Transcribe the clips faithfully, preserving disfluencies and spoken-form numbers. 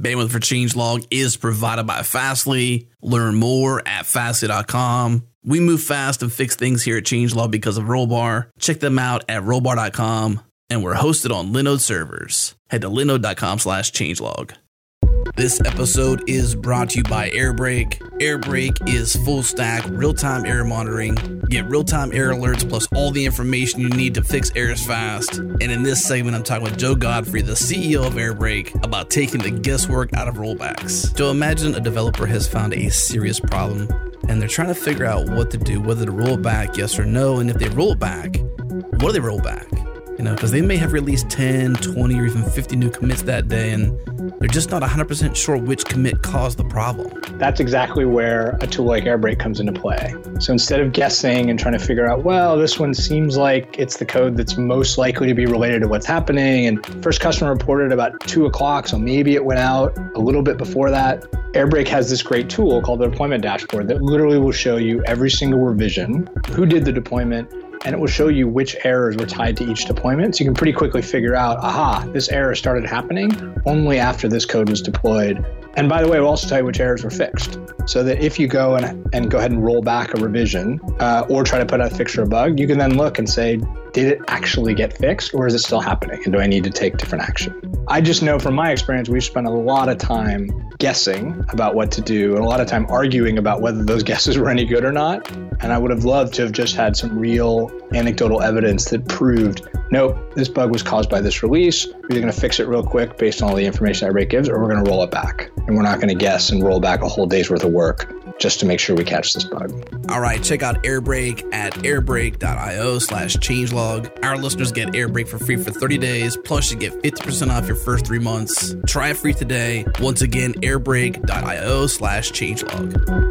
Bandwidth for Changelog is provided by Fastly. Learn more at fastly dot com. We move fast and fix things here at Changelog because of Rollbar. Check them out at rollbar dot com. And we're hosted on Linode servers. Head to linode dot com slash changelog. This episode is brought to you by Airbrake. Airbrake is full stack real-time error monitoring. Get real-time error alerts plus all the information you need to fix errors fast. And in this segment, I'm talking with Joe Godfrey, the C E O of Airbrake, about taking the guesswork out of rollbacks. Joe, imagine a developer has found a serious problem and they're trying to figure out what to do, whether to roll it back, yes or no. And if they roll it back, what do they roll back? You know, because they may have released ten, twenty, or even fifty new commits that day, and they're just not one hundred percent sure which commit caused the problem. That's exactly where a tool like Airbrake comes into play. So instead of guessing and trying to figure out, well, this one seems like it's the code that's most likely to be related to what's happening, and first customer reported about two o'clock, so maybe it went out a little bit before that. Airbrake has this great tool called the deployment dashboard that literally will show you every single revision, who did the deployment, and it will show you which errors were tied to each deployment. So you can pretty quickly figure out, aha, this error started happening only after this code was deployed. And by the way, we'll also tell you which errors were fixed. So that if you go and, and go ahead and roll back a revision uh, or try to put out a fix or a bug, you can then look and say, did it actually get fixed or is it still happening? And do I need to take different action? I just know from my experience, we've spent a lot of time guessing about what to do and a lot of time arguing about whether those guesses were any good or not. And I would have loved to have just had some real anecdotal evidence that proved, nope, this bug was caused by this release. We're either going to fix it real quick based on all the information Airbrake gives, or we're going to roll it back. And we're not going to guess and roll back a whole day's worth of work just to make sure we catch this bug. All right, check out Airbrake at airbrake dot io slash changelog. Our listeners get Airbrake for free for thirty days, plus you get fifty percent off your first three months. Try it free today. Once again, airbrake dot io slash changelog.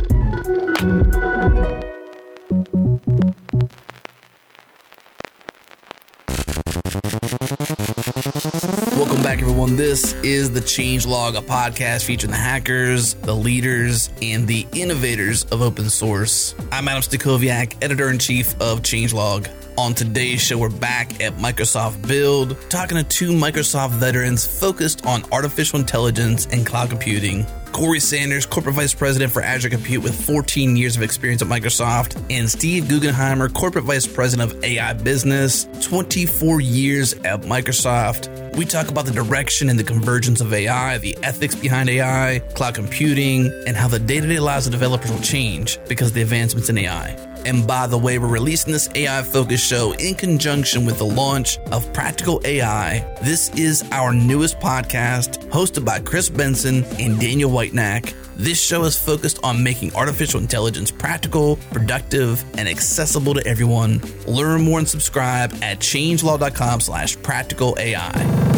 Welcome back, everyone. This is the Changelog, a podcast featuring the hackers, the leaders, and the innovators of open source. I'm Adam Stacoviak, editor-in-chief of Changelog. On today's show, we're back at Microsoft Build, talking to two Microsoft veterans focused on artificial intelligence and cloud computing. Corey Sanders, Corporate Vice President for Azure Compute with fourteen years of experience at Microsoft, and Steve Guggenheimer, Corporate Vice President of A I Business, twenty-four years at Microsoft. We talk about the direction and the convergence of A I, the ethics behind A I, cloud computing, and how the day-to-day lives of developers will change because of the advancements in A I. And by the way, we're releasing this A I-focused show in conjunction with the launch of Practical A I. This is our newest podcast, hosted by Chris Benson and Daniel Whitenack. This show is focused on making artificial intelligence practical, productive, and accessible to everyone. Learn more and subscribe at changelog dot com slash practical A I.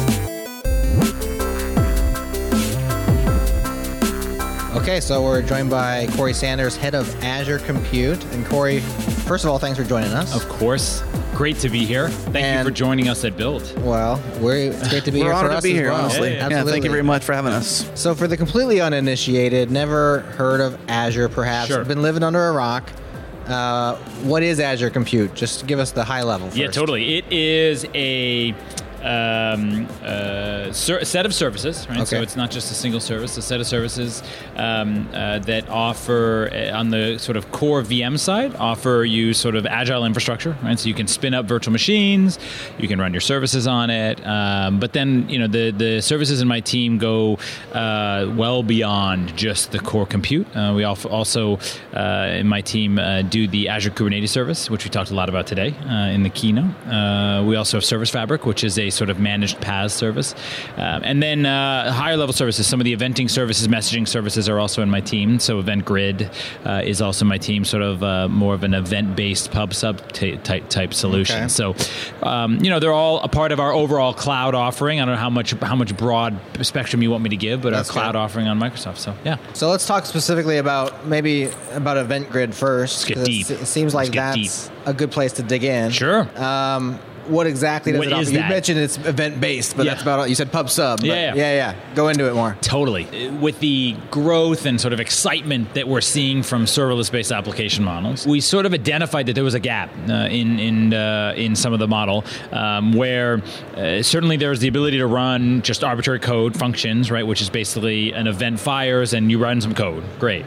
Okay, so we're joined by Corey Sanders, head of Azure Compute. And Corey, first of all, thanks for joining us. Of course. Great to be here. Thank and, you for joining us at Build. Well, we're, it's great to be we're here for honored us to be here, well. honestly. Yeah, yeah, thank you very much for having us. So for the completely uninitiated, never heard of Azure perhaps, sure. been living under a rock, uh, what is Azure Compute? Just give us the high level first. Yeah, totally. It is a... Um, uh, ser- set of services, right? Okay. So it's not just a single service, a set of services um, uh, that offer, uh, on the sort of core V M side, offer you sort of agile infrastructure, right? So you can spin up virtual machines, you can run your services on it, um, but then, you know, the, the services in my team go uh, well beyond just the core compute. Uh, we also, uh, in my team, uh, do the Azure Kubernetes service, which we talked a lot about today uh, in the keynote. Uh, we also have Service Fabric, which is a sort of managed P A S service. Um, and then uh, higher level services, some of the eventing services, messaging services are also in my team. So Event Grid uh, is also my team, sort of uh, more of an event-based pub sub t- type, type solution. Okay. So, um, you know, they're all a part of our overall cloud offering. I don't know how much how much broad spectrum you want me to give, but That's our cloud good. offering on Microsoft. So, yeah. So let's talk specifically about maybe about Event Grid first. Let's get deep. It seems like that's deep. a good place to dig in. Sure. Um, what exactly does What it offer? is You that? mentioned it's event-based, but Yeah. that's about all. You said pub sub. but Yeah, yeah. yeah, yeah. Go into it more. Totally. With the growth and sort of excitement that we're seeing from serverless-based application models, we sort of identified that there was a gap uh, in in uh, in some of the model um, where uh, certainly there's the ability to run just arbitrary code functions, right, which is basically an event fires and you run some code. Great.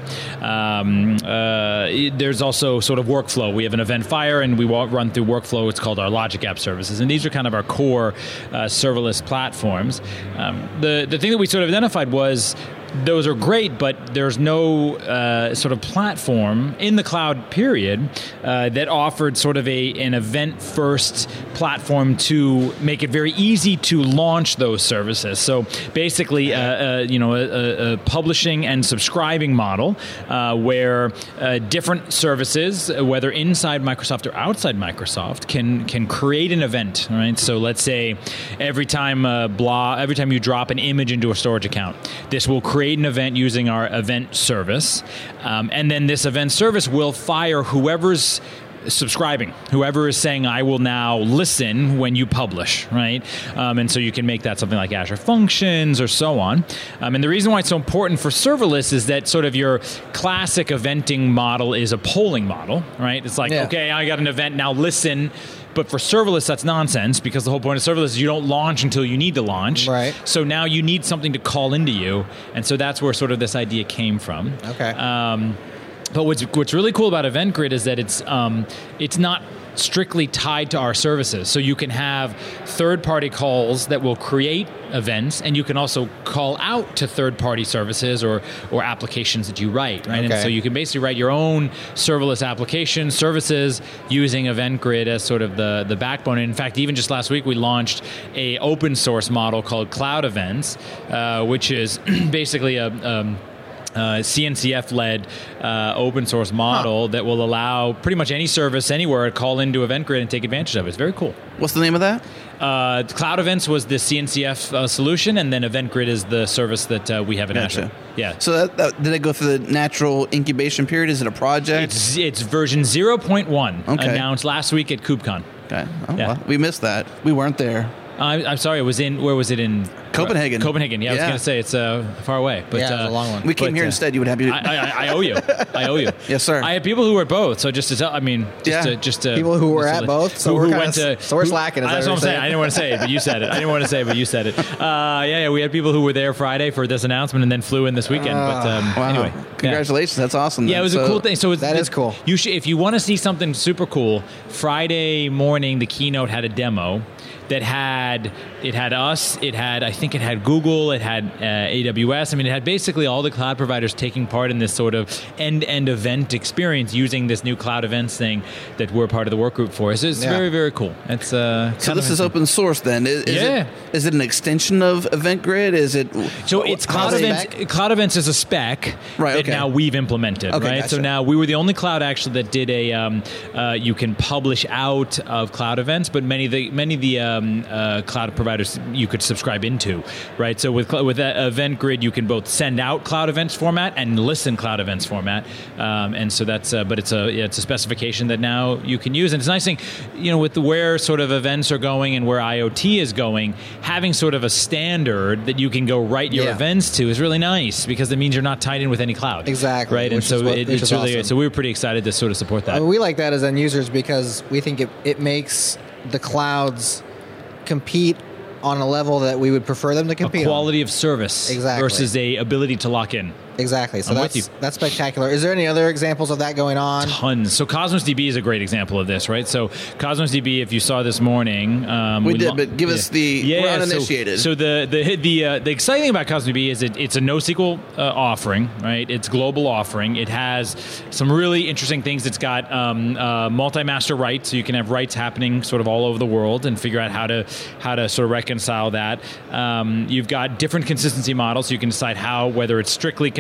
Um, uh, there's also sort of workflow. We have an event fire and we walk, run through workflow. It's called our Logic App Services, and these are kind of our core uh, serverless platforms. Um, the the thing that we sort of identified was those are great, but there's no uh, sort of platform in the cloud, period, uh, that offered sort of a an event-first platform to make it very easy to launch those services. So basically, uh, uh, you know, a, a publishing and subscribing model uh, where uh, different services, whether inside Microsoft or outside Microsoft, can can create an event. Right. So let's say every time uh, blah, every time you drop an image into a storage account, this will create an event using our event service, um, and then this event service will fire whoever's subscribing, whoever is saying, I will now listen when you publish, right? Um, and so you can make that something like Azure Functions or so on. Um, and the reason why it's so important for serverless is that sort of your classic eventing model is a polling model, right? It's like, Yeah. okay, I got an event, now listen. But for serverless, that's nonsense, because the whole point of serverless is you don't launch until you need to launch. Right. So now you need something to call into you. And so that's where sort of this idea came from. Okay. Um, but what's what's really cool about EventGrid is that it's um, it's not strictly tied to our services. So you can have third-party calls that will create events, and you can also call out to third-party services or or applications that you write, right? Okay. And so you can basically write your own serverless application services using EventGrid as sort of the, the backbone. And in fact, even just last week, we launched a open source model called Cloud Events, uh, which is basically a... Um, Uh, C N C F-led uh, open source model Huh. that will allow pretty much any service anywhere to call into EventGrid and take advantage of it. It's very cool. What's the name of that? Uh, Cloud Events was the C N C F uh, solution, and then EventGrid is the service that uh, we have in Gotcha. Azure. Yeah. So that, that, did it go through the natural incubation period? Is it a project? It's, it's version zero point one, Okay. announced last week at KubeCon. okay. Oh, Yeah. well, we missed that. We weren't there. I'm, I'm sorry, it was in, where was it in? Copenhagen. Copenhagen, yeah, I was Yeah. going to say it's uh, far away. But, Yeah, it was uh, a long one. We came But, here uh, instead. You would have you. I, I, I owe you. I owe you. Yes, sir. I had people who were at both, so just to tell, I mean, just Yeah. to, just to, People who were just at to- both, so who, we're who kinda went to, s- so we're who- slacking, is that That's what what I'm you're saying. saying? I didn't want to say it, but you said it. I didn't want to say it, but you said it. Uh, yeah, yeah, we had people who were there Friday for this announcement and then flew in this weekend. but um, wow. anyway, yeah. Congratulations. That's awesome. Yeah, then. it was So- a cool thing. So it's, That it's- is cool. You should, if you want to see something super cool, Friday morning the keynote had a demo that had it had us, it had I think it had Google, it had uh, A W S. I mean, it had basically all the cloud providers taking part in this sort of end-to-end event experience using this new cloud events thing that we're part of the work group for. So it's Yeah. very very cool. It's uh, So kind this of is open source then? Is, is Yeah. It, is it an extension of EventGrid? Is it? So it's how's Cloud the Events. spec? Cloud Events is a spec Right, that okay. now we've implemented. Okay, right. gotcha. So now we were the only cloud actually that did a. Um, uh, you can publish out of Cloud Events, but many of the many of the um, uh, cloud providers you could subscribe into. Right. So with with that EventGrid, you can both send out Cloud Events format and listen Cloud Events format. Um, and so that's. Uh, but it's a yeah, it's a specification that now you can use, and it's a nice thing, you know, with the where sort of events are going and where IoT is going, having sort of a standard that you can go write your Yeah. events to is really nice because it means you're not tied in with any cloud. Exactly, Right. And which so is what- it, which it's is really awesome. so we were pretty excited to sort of support that. I mean, we like that as end users because we think it, it makes the clouds compete on a level that we would prefer them to a compete quality of service Exactly. versus a ability to lock in. on. Exactly. So I'm with that's you. that's spectacular. Is there any other examples of that going on? Tons. So Cosmos D B is a great example of this, right? So Cosmos D B, if you saw this morning, um, We did, lo- but give us the- yeah, we're yeah, so- uninitiated. So, the the the uh, the exciting thing about Cosmos D B is it, it's a NoSQL uh, offering, right? It's global offering. It has some really interesting things. It's got um, uh, multi-master rights, so you can have rights happening sort of all over the world and figure out how to how to sort of reconcile that. Um, you've got different consistency models, so you can decide how whether it's strictly con-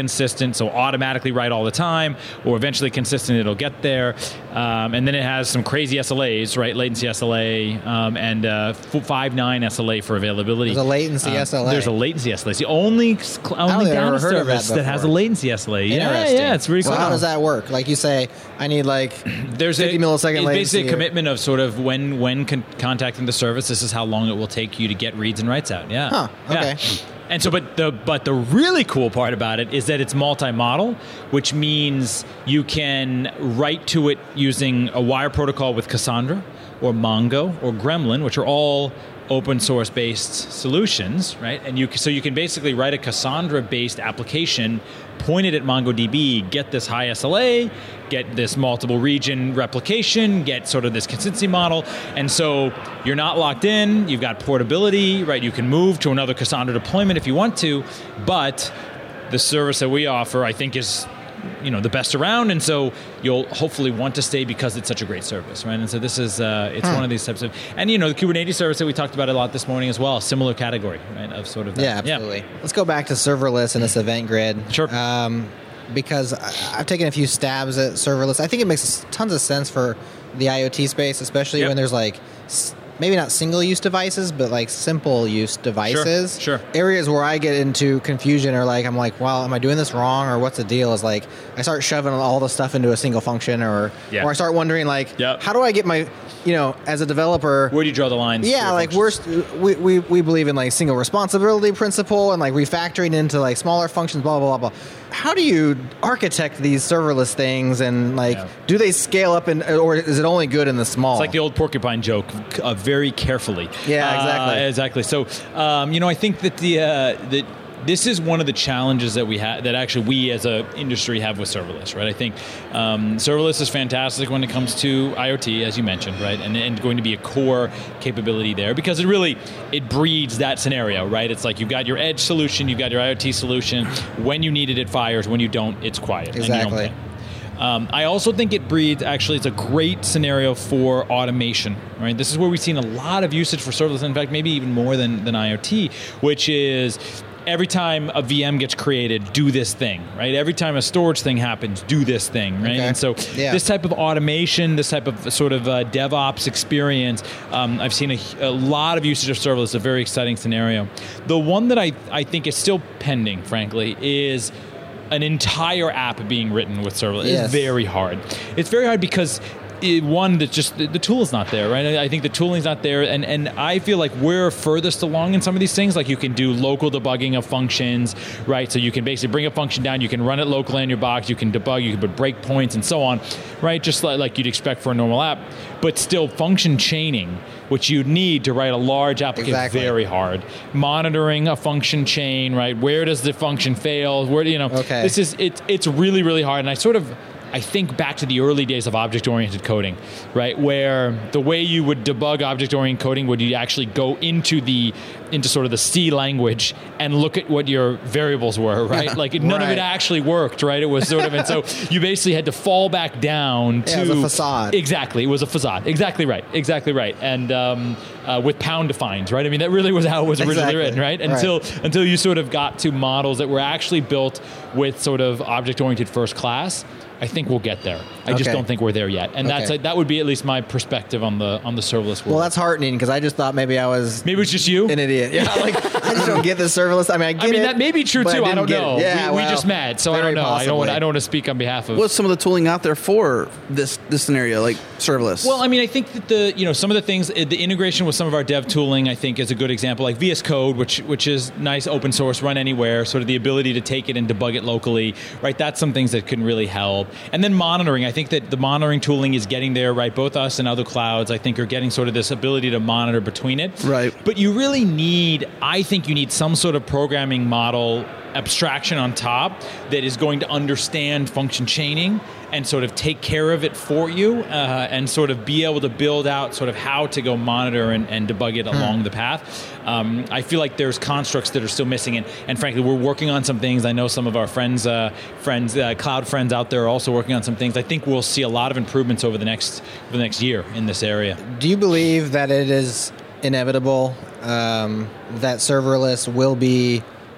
consistent, so automatically write all the time, or eventually consistent, it'll get there. Um, and then it has some crazy S L As, right? Latency S L A um, and uh, five nine S L A for availability. There's a latency uh, S L A. There's a latency S L A. It's the only only data service that, that has a latency S L A. Yeah, yeah, it's really well, cool. How does that work? Like you say, I need like there's fifty a, millisecond it's latency. It's basically a or, commitment of sort of when when con- contacting the service, this is how long it will take you to get reads and writes out. Yeah. Huh. Okay. Yeah. And so, but the but the really cool part about it is that it's multi-model, which means you can write to it using a wire protocol with Cassandra, or Mongo, or Gremlin, which are all open source based solutions, right? And you so you can basically write a Cassandra based application, point it at MongoDB, get this high S L A, get this multiple region replication, get sort of this consistency model. And so you're not locked in, you've got portability, right? You can move to another Cassandra deployment if you want to, but the service that we offer, I think, is you know the best around, and so you'll hopefully want to stay because it's such a great service, right? And so this is uh, it's hmm. one of these types of, and you know the Kubernetes service that we talked about a lot this morning as well, similar category, right? Of sort of that. Yeah, absolutely. Yeah. Let's go back to serverless and this event grid. Sure. Um, because I, I've taken a few stabs at serverless. I think it makes tons of sense for the IoT space, especially yep. when there's like. Maybe not single-use devices, but like simple-use devices. Sure, sure. Areas where I get into confusion or like I'm like, well, am I doing this wrong or what's the deal? Is like I start shoving all the stuff into a single function, or yeah. or I start wondering like, yep. how do I get my, you know, as a developer, where do you draw the lines? Yeah, like we're we, we we believe in like single responsibility principle and like refactoring into like smaller functions, blah blah blah blah. How do you architect these serverless things, and like, yeah. do they scale up, in, or is it only good in the small? It's like the old porcupine joke, uh, very carefully. Yeah, exactly. Uh, exactly. So, um, you know, I think that the uh, that this is one of the challenges that we have, that actually we as a industry have with serverless, right? I think um, serverless is fantastic when it comes to IoT, as you mentioned, right? And, and going to be a core capability there because it really, it breeds that scenario, right? It's like you've got your edge solution, you've got your IoT solution. When you need it, it fires. When you don't, it's quiet. Exactly. And you don't pay. Um, I also think it breeds, actually, it's a great scenario for automation, right? This is where we've seen a lot of usage for serverless, in fact, maybe even more than, than IoT, which is every time a V M gets created, do this thing, right? Every time a storage thing happens, do this thing, right? Okay. And so yeah. this type of automation, this type of sort of uh, DevOps experience, um, I've seen a, a lot of usage of serverless, a very exciting scenario. The one that I, I think is still pending, frankly, is an entire app being written with serverless. Yes. It's very hard. It's very hard because It, one, that just the, the tool is not there, right? I think the tooling's not there, and and I feel like we're furthest along in some of these things. Like you can do local debugging of functions, right? So you can basically bring a function down, you can run it locally in your box, you can debug, you can put breakpoints and so on, right? Just like, like you'd expect for a normal app, but still function chaining, which you'd need to write a large application, exactly. very hard. Monitoring a function chain, right? Where does the function fail? Where do you know? Okay. This is it's it's really really hard, and I sort of. I think back to the early days of object-oriented coding, right? Where the way you would debug object-oriented coding would you actually go into the into sort of the C language and look at what your variables were, right? Like none right. of it actually worked, right? It was sort of, and so you basically had to fall back down to yeah, it was a facade. Exactly, it was a facade. Exactly right. Exactly right. And um, uh, with pound defines, right? I mean, that really was how it was originally exactly. written, right? Until right. until you sort of got to models that were actually built with sort of object-oriented first class. I think we'll get there. I okay. just don't think we're there yet, and okay. that's a, that would be at least my perspective on the on the serverless world. Well, that's heartening because I just thought maybe I was maybe it's just you an idiot. Yeah, like I just don't get the serverless. I mean, I get I mean it, that may be true too. I, I don't know. Yeah, we, well, we just mad, so I don't know. Possibly. I don't. Want, I don't want to speak on behalf of. What's some of the tooling out there for this this scenario, like serverless? Well, I mean, I think that the you know some of the things, the integration with some of our dev tooling, I think is a good example. Like V S Code, which which is nice, open source, run anywhere. Sort of the ability to take it and debug it locally, right? That's some things that can really help. And then monitoring. I think that the monitoring tooling is getting there, right? Both us and other clouds, I think, are getting sort of this ability to monitor between it. Right. But you really need, I think you need some sort of programming model abstraction on top that is going to understand function chaining and sort of take care of it for you uh, and sort of be able to build out sort of how to go monitor and, and debug it hmm. along the path. Um, I feel like there's constructs that are still missing, and, and frankly, we're working on some things. I know some of our friends, uh, friends, uh, cloud friends out there are also working on some things. I think we'll see a lot of improvements over the next over the next year in this area. Do you believe that it is inevitable um, that serverless will be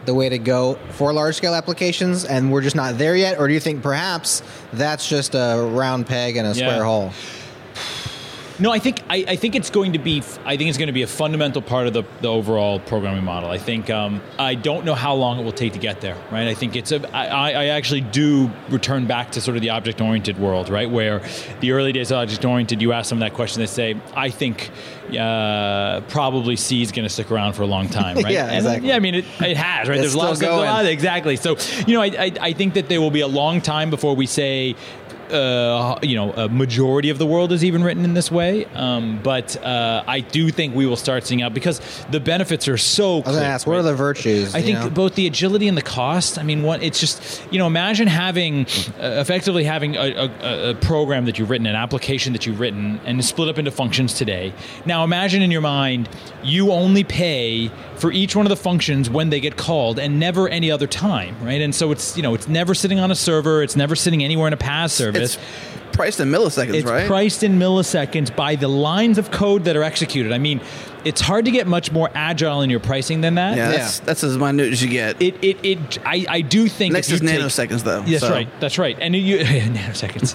the way to go for large-scale applications, and we're just not there yet? Or do you think perhaps that's just a round peg in a square Yeah. hole? No, I think I, I think it's going to be I think it's going to be a fundamental part of the, the overall programming model. I think um, I don't know how long it will take to get there, right? I think it's a I, I actually do return back to sort of the object-oriented world, right? Where the early days of object-oriented, you ask them that question, they say, I think uh, probably C is going to stick around for a long time, right? Yeah, And, exactly. yeah, I mean, it, it has, right? It's There's a lot of still stuff, a lot going. of- exactly. So, you know, I, I I think that there will be a long time before we say, uh, you know, a majority of the world is even written in this way. Um, but uh, I do think we will start seeing out because the benefits are so I was going clear, to ask, what right? are the virtues? I you think know? both the agility and the cost. I mean, what it's just, you know, imagine having, uh, effectively having a, a, a program that you've written, an application that you've written, and it's split up into functions today. Now, imagine in your mind, you only pay for each one of the functions when they get called, and never any other time, right? And so it's, you know, it's never sitting on a server, it's never sitting anywhere in a PaaS service. It's priced in milliseconds, It's right? priced in milliseconds by the lines of code that are executed. I mean, it's hard to get much more agile in your pricing than that. yeah, that's, that's as minute as you get. It, it, it, I, I do think Next if is you take- nanoseconds, though. That's so. right. That's right. And you nanoseconds.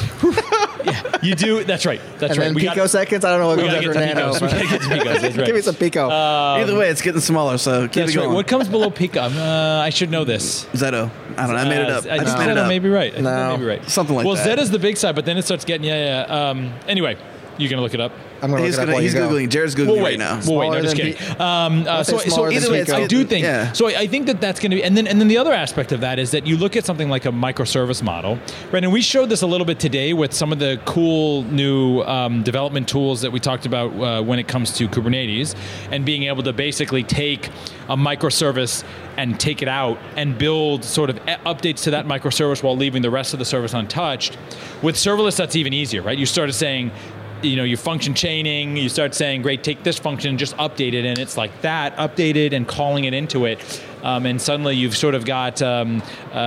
yeah, you do. That's right. That's and right. then We pico got- seconds? I don't know what we comes gotta after get to nano. picos. We gotta get to picos. That's right. Give me some pico. Either way, it's getting smaller, so keep That's it going. right. What comes below pico? Uh, I should know this. Zeto. I don't know. I made it up. Uh, I just think made it Zeta up. may be right. I think that No. may be right. Something like well, that. Well, Zeta's the big side, but then it starts getting yeah, yeah. Um, anyway, you're gonna look it up. I'm going to He's, look it up gonna, while he's you go. Googling. Jared's Googling We'll right wait. now. We'll wait. No, Smaller just than kidding. Um, uh, I'd say so, so smaller than either way, Pico. I do think. Yeah. So I I think that that's going to be, and then and then the other aspect of that is that you look at something like a microservice model, right? And we showed this a little bit today with some of the cool new um, development tools that we talked about uh, when it comes to Kubernetes, and being able to basically take a microservice and take it out and build sort of e- updates to that microservice while leaving the rest of the service untouched. With serverless, that's even easier, right? You started saying, you know, your function chaining, you start saying, great, take this function and just update it, and it's like that, updated and calling it into it. Um, and suddenly you've sort of got, um,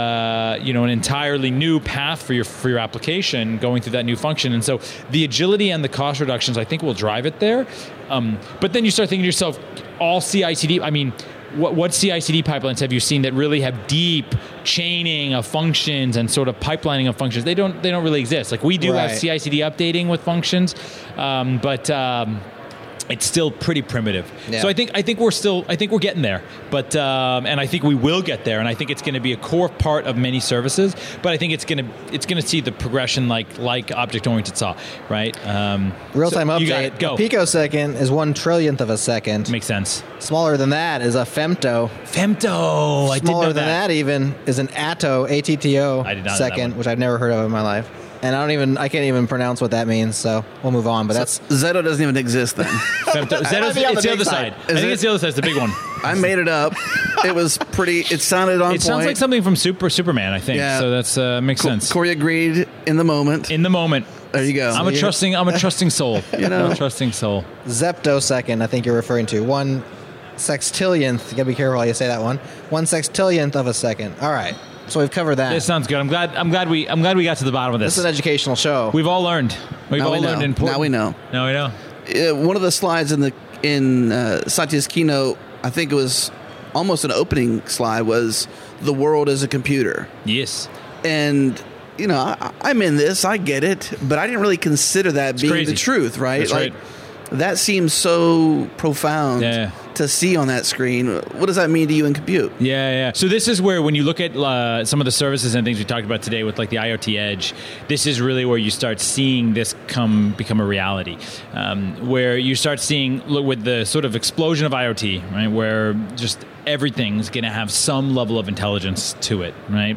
uh, you know, an entirely new path for your for your application going through that new function. And so the agility and the cost reductions, I think, will drive it there. Um, but then you start thinking to yourself, all C I C D, I mean, what, what C I C D pipelines have you seen that really have deep chaining of functions and sort of pipelining of functions? They don't. They don't really exist. Like we do have Right. C I C D updating with functions, um, but um, it's still pretty primitive. Yeah. So I think I think we're still I think we're getting there. But um, and I think we will get there. And I think it's going to be a core part of many services. But I think it's going to it's going to see the progression like like object oriented saw, right? Um, Real time so you got update. it. Go. A picosecond is one trillionth of a second. Makes sense. Smaller than that is a femto. Femto. I did Smaller know than that. even is an atto, A T T O I did not know that second, one. which I've never heard of in my life. And I don't even, I can't even pronounce what that means, so we'll move on. But that's Zeto doesn't even exist then. Femto. Zeta's, be on it's the the big other side. side. I Is think it? it's the other side. It's the big one. I made it up. It was pretty. It sounded on It point. sounds like something from Super Superman, I think. Yeah. So that's uh, makes sense. Corey agreed in the moment. In the moment. There you go. I'm a you- trusting. I'm a trusting soul. You know. I'm a trusting soul. zeptosecond, I think you're referring to. One sextillionth, you gotta be careful how you say that one. One sextillionth of a second. All right. So we've covered that. This sounds good. I'm glad. I'm glad we. I'm glad we got to the bottom of this. This is an educational show. We've all learned. We've Now all we know. learned important. Now we know. Now we know. Uh, one of the slides in the in uh, Satya's keynote, I think it was almost an opening slide, was the world as a computer. Yes. And you know, I, I'm in this. I get it, but I didn't really consider that being crazy. the truth, right? That's like right. that seems so profound Yeah. to see on that screen. What does that mean to you in compute? Yeah, yeah. So this is where when you look at uh, some of the services and things we talked about today with like the IoT Edge, this is really where you start seeing this come become a reality. Um, where you start seeing look, with the sort of explosion of IoT, right? Where just everything's going to have some level of intelligence to it, right?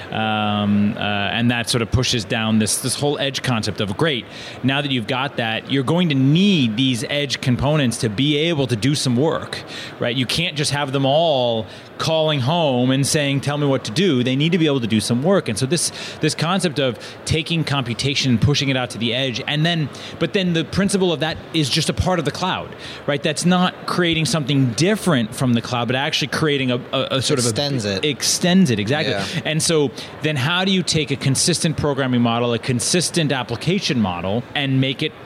Um, uh, and that sort of pushes down this this whole edge concept of great. Now that you've got that, you're going to need these edge components to be able to do some work, right? You can't just have them all calling home and saying, "Tell me what to do." They need to be able to do some work. And so this this concept of taking computation and pushing it out to the edge, and then but then the principle of that is just a part of the cloud, right? That's not creating something different from the cloud, but actually creating a, a, a sort Extends of a, it. extends it exactly. Yeah. And so then how do you take a consistent programming model, a consistent application model, and make it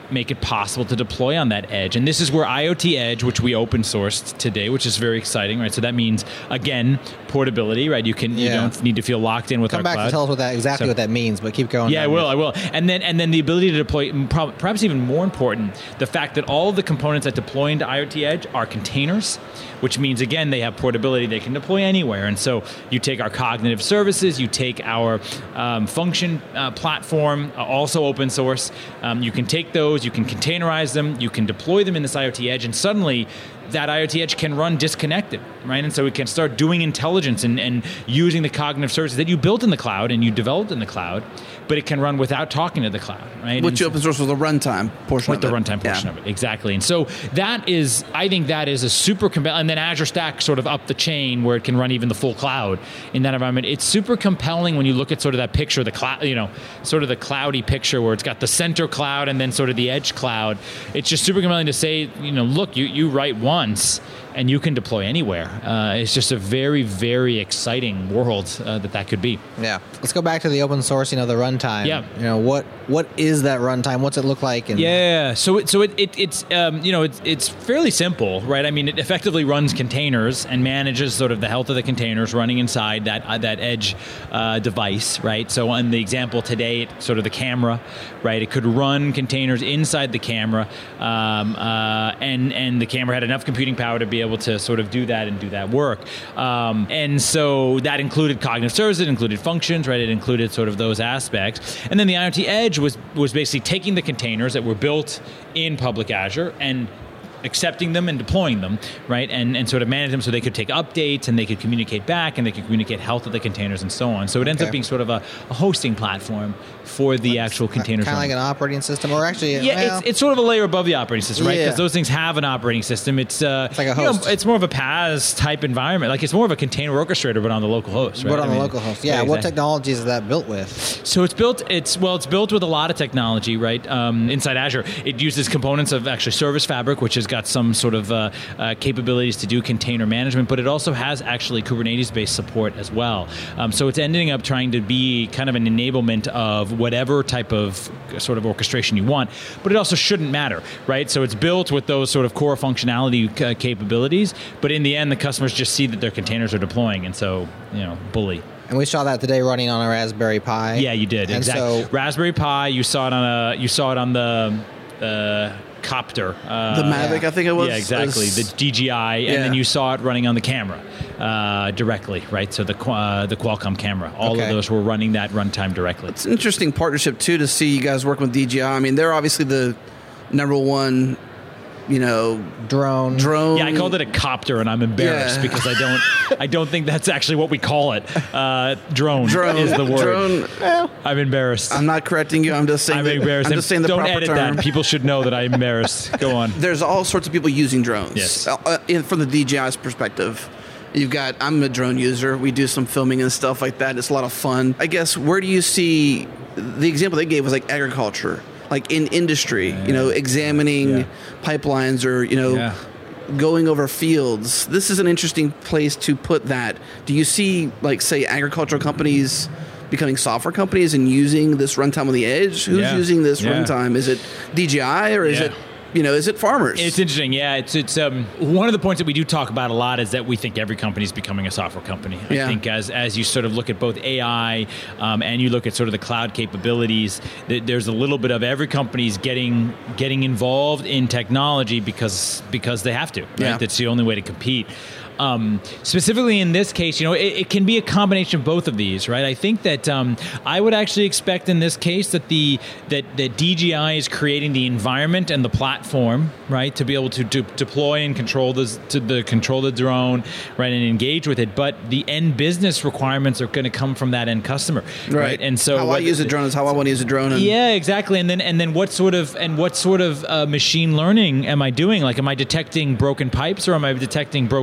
make it possible to deploy on that edge. And this is where IoT Edge, which we open sourced today, which is very exciting, right? So that means, again, portability, right? You can, Yeah. you don't need to feel locked in with Come our back cloud. to tell us what that exactly So- what that means, but keep going. Yeah, I down will. your- I will. And then, and then the ability to deploy, prob- perhaps even more important, the fact that all of the components that deploy into IoT Edge are containers, which means again they have portability. They can deploy anywhere. And so you take our cognitive services, you take our um, function uh, platform, uh, also open source. Um, you can take those, you can containerize them, you can deploy them in this IoT Edge, and suddenly that IoT Edge can run disconnected, right? And so it can start doing intelligence and, and using the cognitive services that you built in the cloud and you developed in the cloud, but it can run without talking to the cloud, right? Which And you so- open source with the runtime portion with of the it. runtime portion Yeah. of it, exactly. And so that is, I think that is a super compelling, and then Azure Stack sort of up the chain where it can run even the full cloud in that environment. It's super compelling when you look at sort of that picture, the cloud, you know, sort of the cloudy picture where it's got the center cloud and then sort of the edge cloud. It's just super compelling to say, you know, look, you, you write once and you can deploy anywhere. Uh, it's just a very, very exciting world uh, that that could be. Yeah. Let's go back to the open source, you know, the runtime. Yeah. You know, what what is that runtime? What's it look like? And Yeah, so it, so it, it it's um, you know it's it's fairly simple, right? I mean, it effectively runs containers and manages sort of the health of the containers running inside that uh, that edge uh, device, right? So on the example today, it's sort of the camera, right? It could run containers inside the camera, um, uh, and and the camera had enough computing power to be able to sort of do that and do that work. Um, and so that included cognitive services, it included functions, right? It included sort of those aspects. And then the IoT Edge was was basically taking the containers that were built in public Azure and accepting them and deploying them, right? And and sort of manage them so they could take updates and they could communicate back and they could communicate health of the containers and so on. So it ends Okay. up being sort of a, a hosting platform for the actual containers. Kind of like running. an operating system, or actually, Yeah, well, it's, it's sort of a layer above the operating system, right? Yeah. Because those things have an operating system. It's, uh, It's like a you know, host. it's more of a P A S type environment. Like it's more of a container orchestrator, but on the local host, right? but on I the mean, local host. Yeah. What exactly. technologies is that built with? So it's built. It's well, it's built with a lot of technology, right? Um, inside Azure, it uses components of actually Service Fabric, which has got some sort of uh, uh, capabilities to do container management, but it also has actually Kubernetes-based support as well. Um, so it's ending up trying to be kind of an enablement of whatever type of sort of orchestration you want, but it also shouldn't matter, right? So it's built with those sort of core functionality uh, capabilities, but in the end, the customers just see that their containers are deploying, and so you know, bully. And we saw that today running on a Raspberry Pi. Yeah, you did. And Exactly. so- Raspberry Pi. You saw it on a. You saw it on the uh, copter. Uh, The Mavic, yeah. I think it was. yeah, exactly. was- The D J I, and Yeah. then you saw it running on the camera uh, directly, right? So the Qu- uh, the Qualcomm camera. All Okay. of those were running that runtime directly. It's an interesting partnership too to see you guys working with D J I. I mean, they're obviously the number one, you know, Drone. drone. Yeah, I called it a copter, and I'm embarrassed Yeah. because I don't, I don't think that's actually what we call it. Uh, drone, drone. is the word. Drone. I'm embarrassed. I'm not correcting you. I'm just saying. I'm that- embarrassed. I'm just saying the don't proper edit term. that. People should know that I'm embarrassed. Go on. There's all sorts of people using drones. Yes. Uh, uh, in, from the D J I's perspective. You've got, I'm a drone user. We do some filming and stuff like that. It's a lot of fun. I guess, where do you see, the example they gave was like agriculture, like in industry, you know, examining Yeah. pipelines or, you know, Yeah. going over fields. This is an interesting place to put that. Do you see, like, say, agricultural companies becoming software companies and using this runtime on the edge? Who's Yeah. using this Yeah. runtime? Is it D J I or is Yeah. it, you know, is it farmers? It's interesting, yeah. It's it's um, one of the points that we do talk about a lot is that we think every company is becoming a software company. Yeah. I think as as you sort of look at both A I um, and you look at sort of the cloud capabilities, th- there's a little bit of every company's getting getting involved in technology because because they have to. Right? Yeah. That's the only way to compete. Um, specifically in this case, you know, it, it can be a combination of both of these, right? I think that um, I would actually expect in this case that the that that D J I is creating the environment and the platform, right, to be able to, to deploy and control the to the control the drone, right, and engage with it. But the end business requirements are going to come from that end customer, right? And so how I what- use a drone is how I want to use a drone. And yeah, exactly. And then and then what sort of and what sort of uh, machine learning am I doing? Like, am I detecting broken pipes or am I detecting broken fields?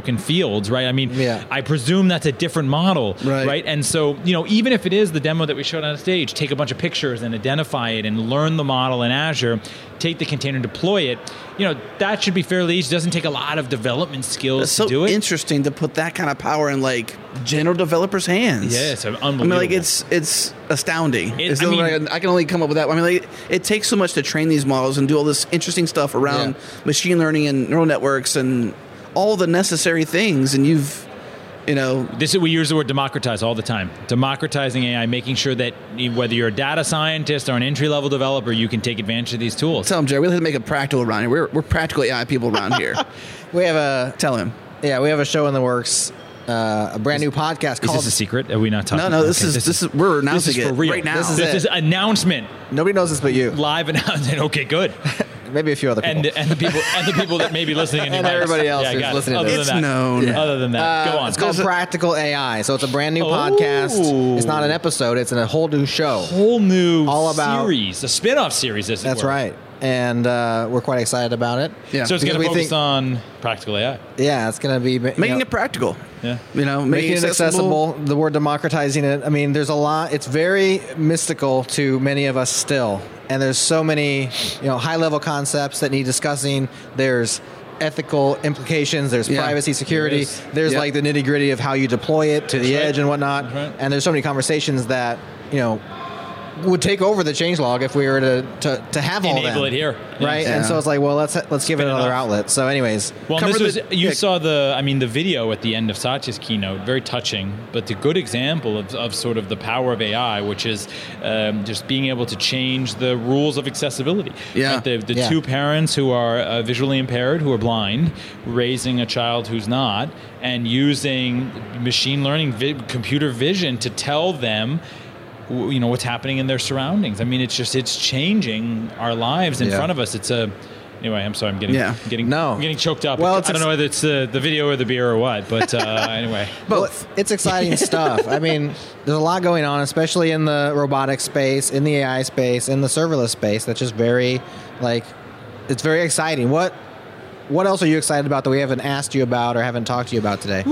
fields, right? I mean, Yeah. I presume that's a different model, Right. right? And so, you know, even if it is the demo that we showed on stage, take a bunch of pictures and identify it and learn the model in Azure, take the container and deploy it, you know, that should be fairly easy. It doesn't take a lot of development skills It's to so do it. interesting to put that kind of power in like general developers' hands. Yeah, it's unbelievable. I mean, like it's it's astounding. It- It's I the- mean- I, can, I can only come up with that. I mean, like it takes so much to train these models and do all this interesting stuff around Yeah. machine learning and neural networks and all the necessary things. And you've, you know, This is, we use the word democratize all the time. Democratizing A I, making sure that whether you're a data scientist or an entry-level developer, you can take advantage of these tools. tell them, Jerry, we have to make it practical around here. We're we're practical A I people around here. We have a Tell him. yeah, we have a show in the works, uh, a brand new podcast Is called. this a secret? Are we not talking? No, no, this Okay, is this is we're announcing this is for it real. right now. This is This it. is announcement, Nobody knows this but you, live announcement. Okay, good. maybe a few other people. And and the people and the people that may be listening in And your house. everybody else Yeah, who's got it. listening to Other this. than It's that. known. Yeah. Other than that, Uh, go on. It's called There's a- Practical A I. So it's a brand new Oh. podcast. It's not an episode. It's a whole new show. whole new all about- series, a spin-off series. As it That's were. right. And uh, we're quite excited about it. Yeah. So it's Because going we to focus think- on practical A I. Yeah, it's going to be you Making know, it practical. Yeah. You know, making it accessible. The word democratizing it. I mean, there's a lot. It's very mystical to many of us still, and there's so many you know high level concepts that need discussing. There's ethical implications. There's Yeah. privacy, security. There is. There's Yep. like the nitty gritty of how you deploy it to the right. edge and whatnot. That's right. And there's so many conversations that you know would take over the changelog if we were to to, to have all Enable them. it here. Right, Yeah. and so it's like, well, let's let's give Spin it it another off. outlet. So, anyways, Well, Cover this was the- you yeah. saw the I mean the video at the end of Satya's keynote, very touching, but a good example of, of sort of the power of A I, which is um, just being able to change the rules of accessibility. Yeah. Right? The, the Yeah. two parents who are uh, visually impaired, who are blind, raising a child who's not, and using machine learning, vi- computer vision to tell them w- you know what's happening in their surroundings. I mean, it's just it's changing our lives in Yeah. front of us. It's a anyway. I'm sorry. I'm getting Yeah. getting No. I'm getting choked up. Well, I it's don't ex- know whether it's the, the video or the beer or what, but uh, anyway. Both. Well, it's exciting stuff. I mean, there's a lot going on, especially in the robotic space, in the A I space, in the serverless space. That's just very, like, it's very exciting. What, what else are you excited about that we haven't asked you about or haven't talked to you about today?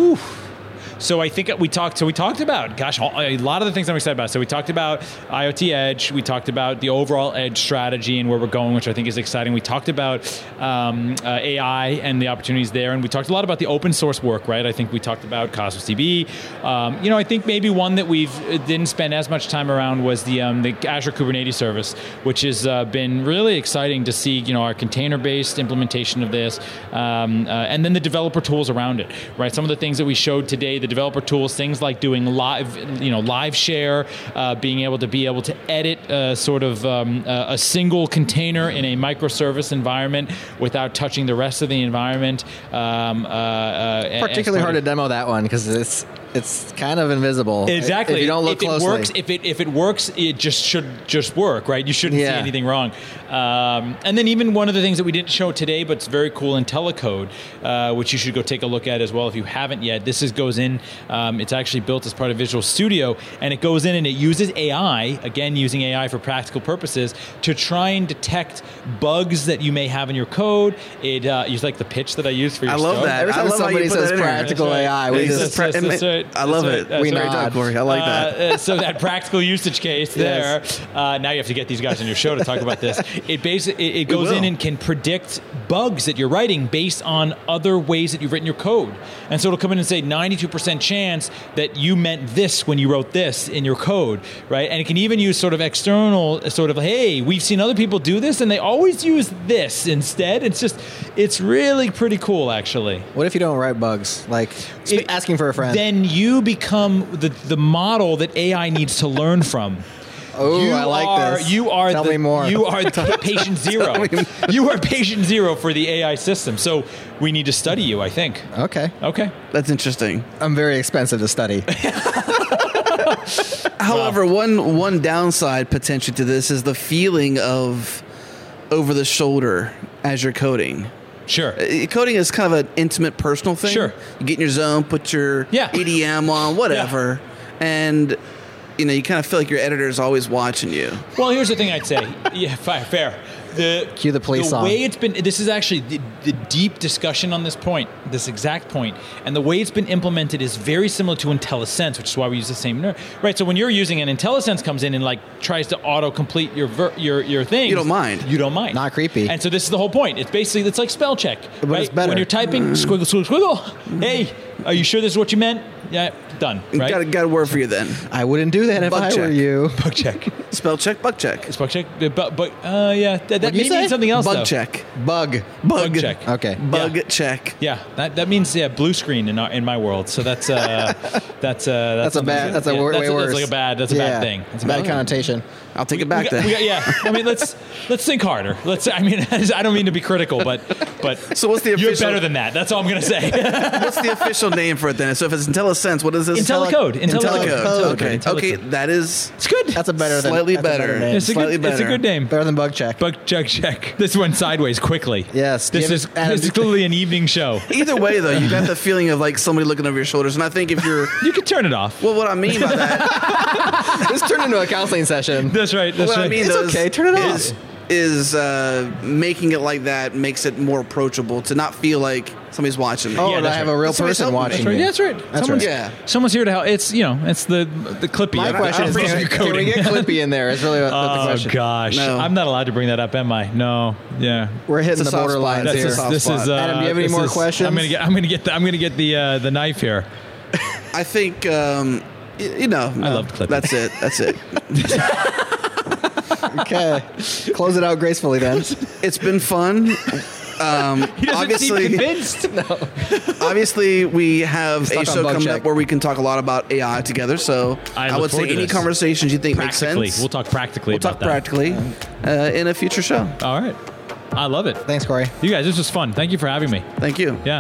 So I think we talked. So we talked about, gosh, a lot of the things I'm excited about. So we talked about IoT Edge. We talked about the overall Edge strategy and where we're going, which I think is exciting. We talked about um, uh, A I and the opportunities there, and we talked a lot about the open source work. Right? I think we talked about Cosmos D B. Um, you know, I think maybe one that we've didn't spend as much time around was the um, the Azure Kubernetes service, which has uh, been really exciting to see. You know, our container-based implementation of this, um, uh, and then the developer tools around it. Right? Some of the things that we showed today. The developer tools, things like doing live, you know, live share, uh, being able to be able to edit uh, sort of um, uh, a single container in a microservice environment without touching the rest of the environment. Um, uh, uh, Particularly hard to to demo that one because it's it's kind of invisible. Exactly. If you don't look if closely. It works, if it if it works, it just should just work, right? You shouldn't Yeah. see anything wrong. Um, and then even one of the things that we didn't show today, but it's very cool, IntelliCode, uh, which you should go take a look at as well if you haven't yet. This is goes in. Um, it's actually built as part of Visual Studio, and it goes in and it uses A I, again using A I for practical purposes, to try and detect bugs that you may have in your code. It uh, you like the pitch that I used for your I love stove? that. Every I time love how you somebody put that says in there. practical That's right. A I, we It's just just pra- That's- that's right. I love That's it. right. That's We right. Great job, nod. Corey. I like that. Uh, uh, so that practical usage case there. Yes. Uh, now you have to get these guys on your show to talk about this. It basically it, it goes will. in and can predict bugs that you're writing based on other ways that you've written your code. And so it'll come in and say ninety-two percent chance that you meant this when you wrote this in your code, right? And it can even use sort of external, sort of, hey, we've seen other people do this and they always use this instead. It's just, it's really pretty cool, actually. What if you don't write bugs? Like sp- It- asking for a friend. Then you become the, the model that A I needs to learn from. oh, you I like are, this. You are Tell the, me more. You are the patient zero. You are patient zero for the A I system. So we need to study you, I think. Okay. Okay. That's interesting. I'm very expensive to study. However, one one downside potentially to this is the feeling of over the shoulder as you're coding. Sure. Uh, Coding is kind of an intimate, personal thing. Sure. You get in your zone, put your Yeah. E D M on, whatever, and you know you kind of feel like your editor is always watching you. Well, here's the thing I'd say. Yeah, fi- fair. the Cue the police the song. way it's been. This is actually the, the deep discussion on this point, this exact point, and the way it's been implemented is very similar to IntelliSense, which is why we use the same ner- right. So when you're using an IntelliSense comes in and like tries to auto complete your ver- your your thing, You don't mind. You don't mind. Not creepy. And so this is the whole point. It's basically it's like spell check, But right? it's better. When you're typing, squiggle, squiggle, squiggle. Hey, are you sure this is what you meant? Yeah, done. Right. Got, got a word for you then. I wouldn't do that if Bug I check. were you. Bug check. Spell check, bug check. It's bug check. But but uh, yeah, that, that What'd may you say? mean something else Bug though. check. Bug. Bug, Bug check. Okay. Bug Yeah. check. Yeah, that, that means yeah blue screen in our, in my world. So that's uh that's uh that's, That's a something- bad. That's a yeah, wor- that's, way that's worse. like a bad. That's a Yeah. bad thing. That's a bad bad connotation. I'll take it We back got- then. we got- yeah, I mean let's let's think harder. Let's. I mean I don't mean to be critical, but but So what's the you're official- better than that. That's all I'm gonna say. What's the official name for it then? So if it's IntelliSense, what is this? IntelliCode. IntelliCode. IntelliCode. Okay. IntelliCode. Okay, that is It's good. That's a better than slightly that's a better. name. it's a slightly good. It's a better. good name. Better than bug check. Bug check check. This went sideways quickly. Yes. This Give is it- Adam, this is clearly an evening show. Either way, though, you got the feeling of like somebody looking over your shoulders, and I think if you're, You can turn it off. well, what I mean by that, This turned into a counseling session. That's right. That's what right. I mean It's though, is- okay, turn it off. is, is uh, making it like that makes it more approachable to not feel like somebody's watching me. Oh, Yeah, and I that's have right. a real Somebody's person helping me. watching That's right. me. Yeah, that's right. That's someone's, right. Yeah. someone's here to help. It's you know, it's the the Clippy. My I don't- question I is, don't can, think can you're we coding. get Clippy in there? Is really what, what the Oh question. gosh, No. I'm not allowed to bring that up, am I? No. Yeah. We're hitting It's the a soft borderlines spot. That's here. a soft this spot. is. Uh, Adam, do you have any this more is- questions? I'm gonna get. I'm gonna get. The, I'm gonna get the uh, the knife here. I think, um, y- you know, no, loved Clippy. That's it. That's it. Okay. Close it out gracefully then. It's been fun. Um, He doesn't obviously, seem convinced. obviously, we have Stuck a on show bug coming check. up where we can talk a lot about A I together. So I I, look would say forward to any this. conversations you think make Practically, sense. we'll talk practically We'll about talk practically uh, in a future show. that. All right. I love it. Thanks, Corey. You guys, this was fun. Thank you for having me. Thank you. Yeah.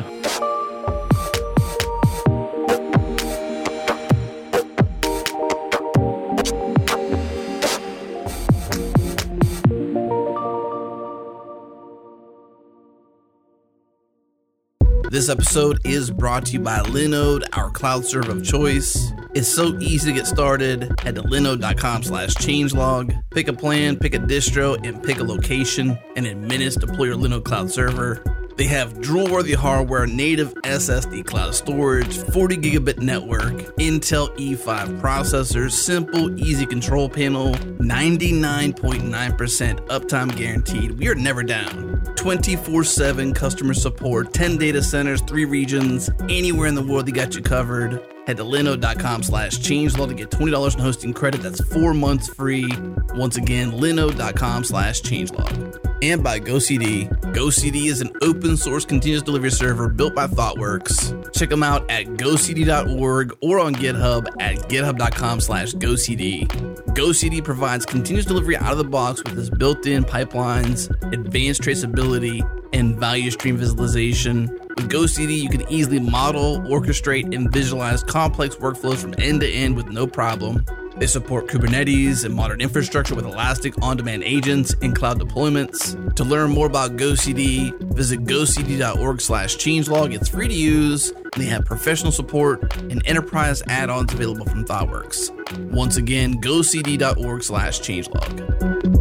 This episode is brought to you by Linode, our cloud server of choice. It's so easy to get started. Head to linode.com slash changelog. Pick a plan, pick a distro, and pick a location. And in minutes, deploy your Linode cloud server. They have drool-worthy hardware, native S S D cloud storage, forty gigabit network, Intel E five processors, simple, easy control panel, ninety-nine point nine percent uptime guaranteed. We are never down. twenty-four seven customer support, ten data centers, three regions, anywhere in the world, they got you covered. Head to linode.com slash changelog to get twenty dollars in hosting credit. That's four months free. Once again, linode.com slash changelog. And by GoCD. GoCD is an open source continuous delivery server built by ThoughtWorks. Check them out at gocd dot org or on GitHub at github.com slash GoCD. GoCD provides continuous delivery out of the box with its built-in pipelines, advanced traceability, and value stream visualization. With GoCD, you can easily model, orchestrate, and visualize complex workflows from end to end with no problem. They support Kubernetes and modern infrastructure with elastic on-demand agents and cloud deployments. To learn more about GoCD, visit gocd.org slash changelog. It's free to use, and they have professional support and enterprise add-ons available from ThoughtWorks. Once again, gocd.org slash changelog.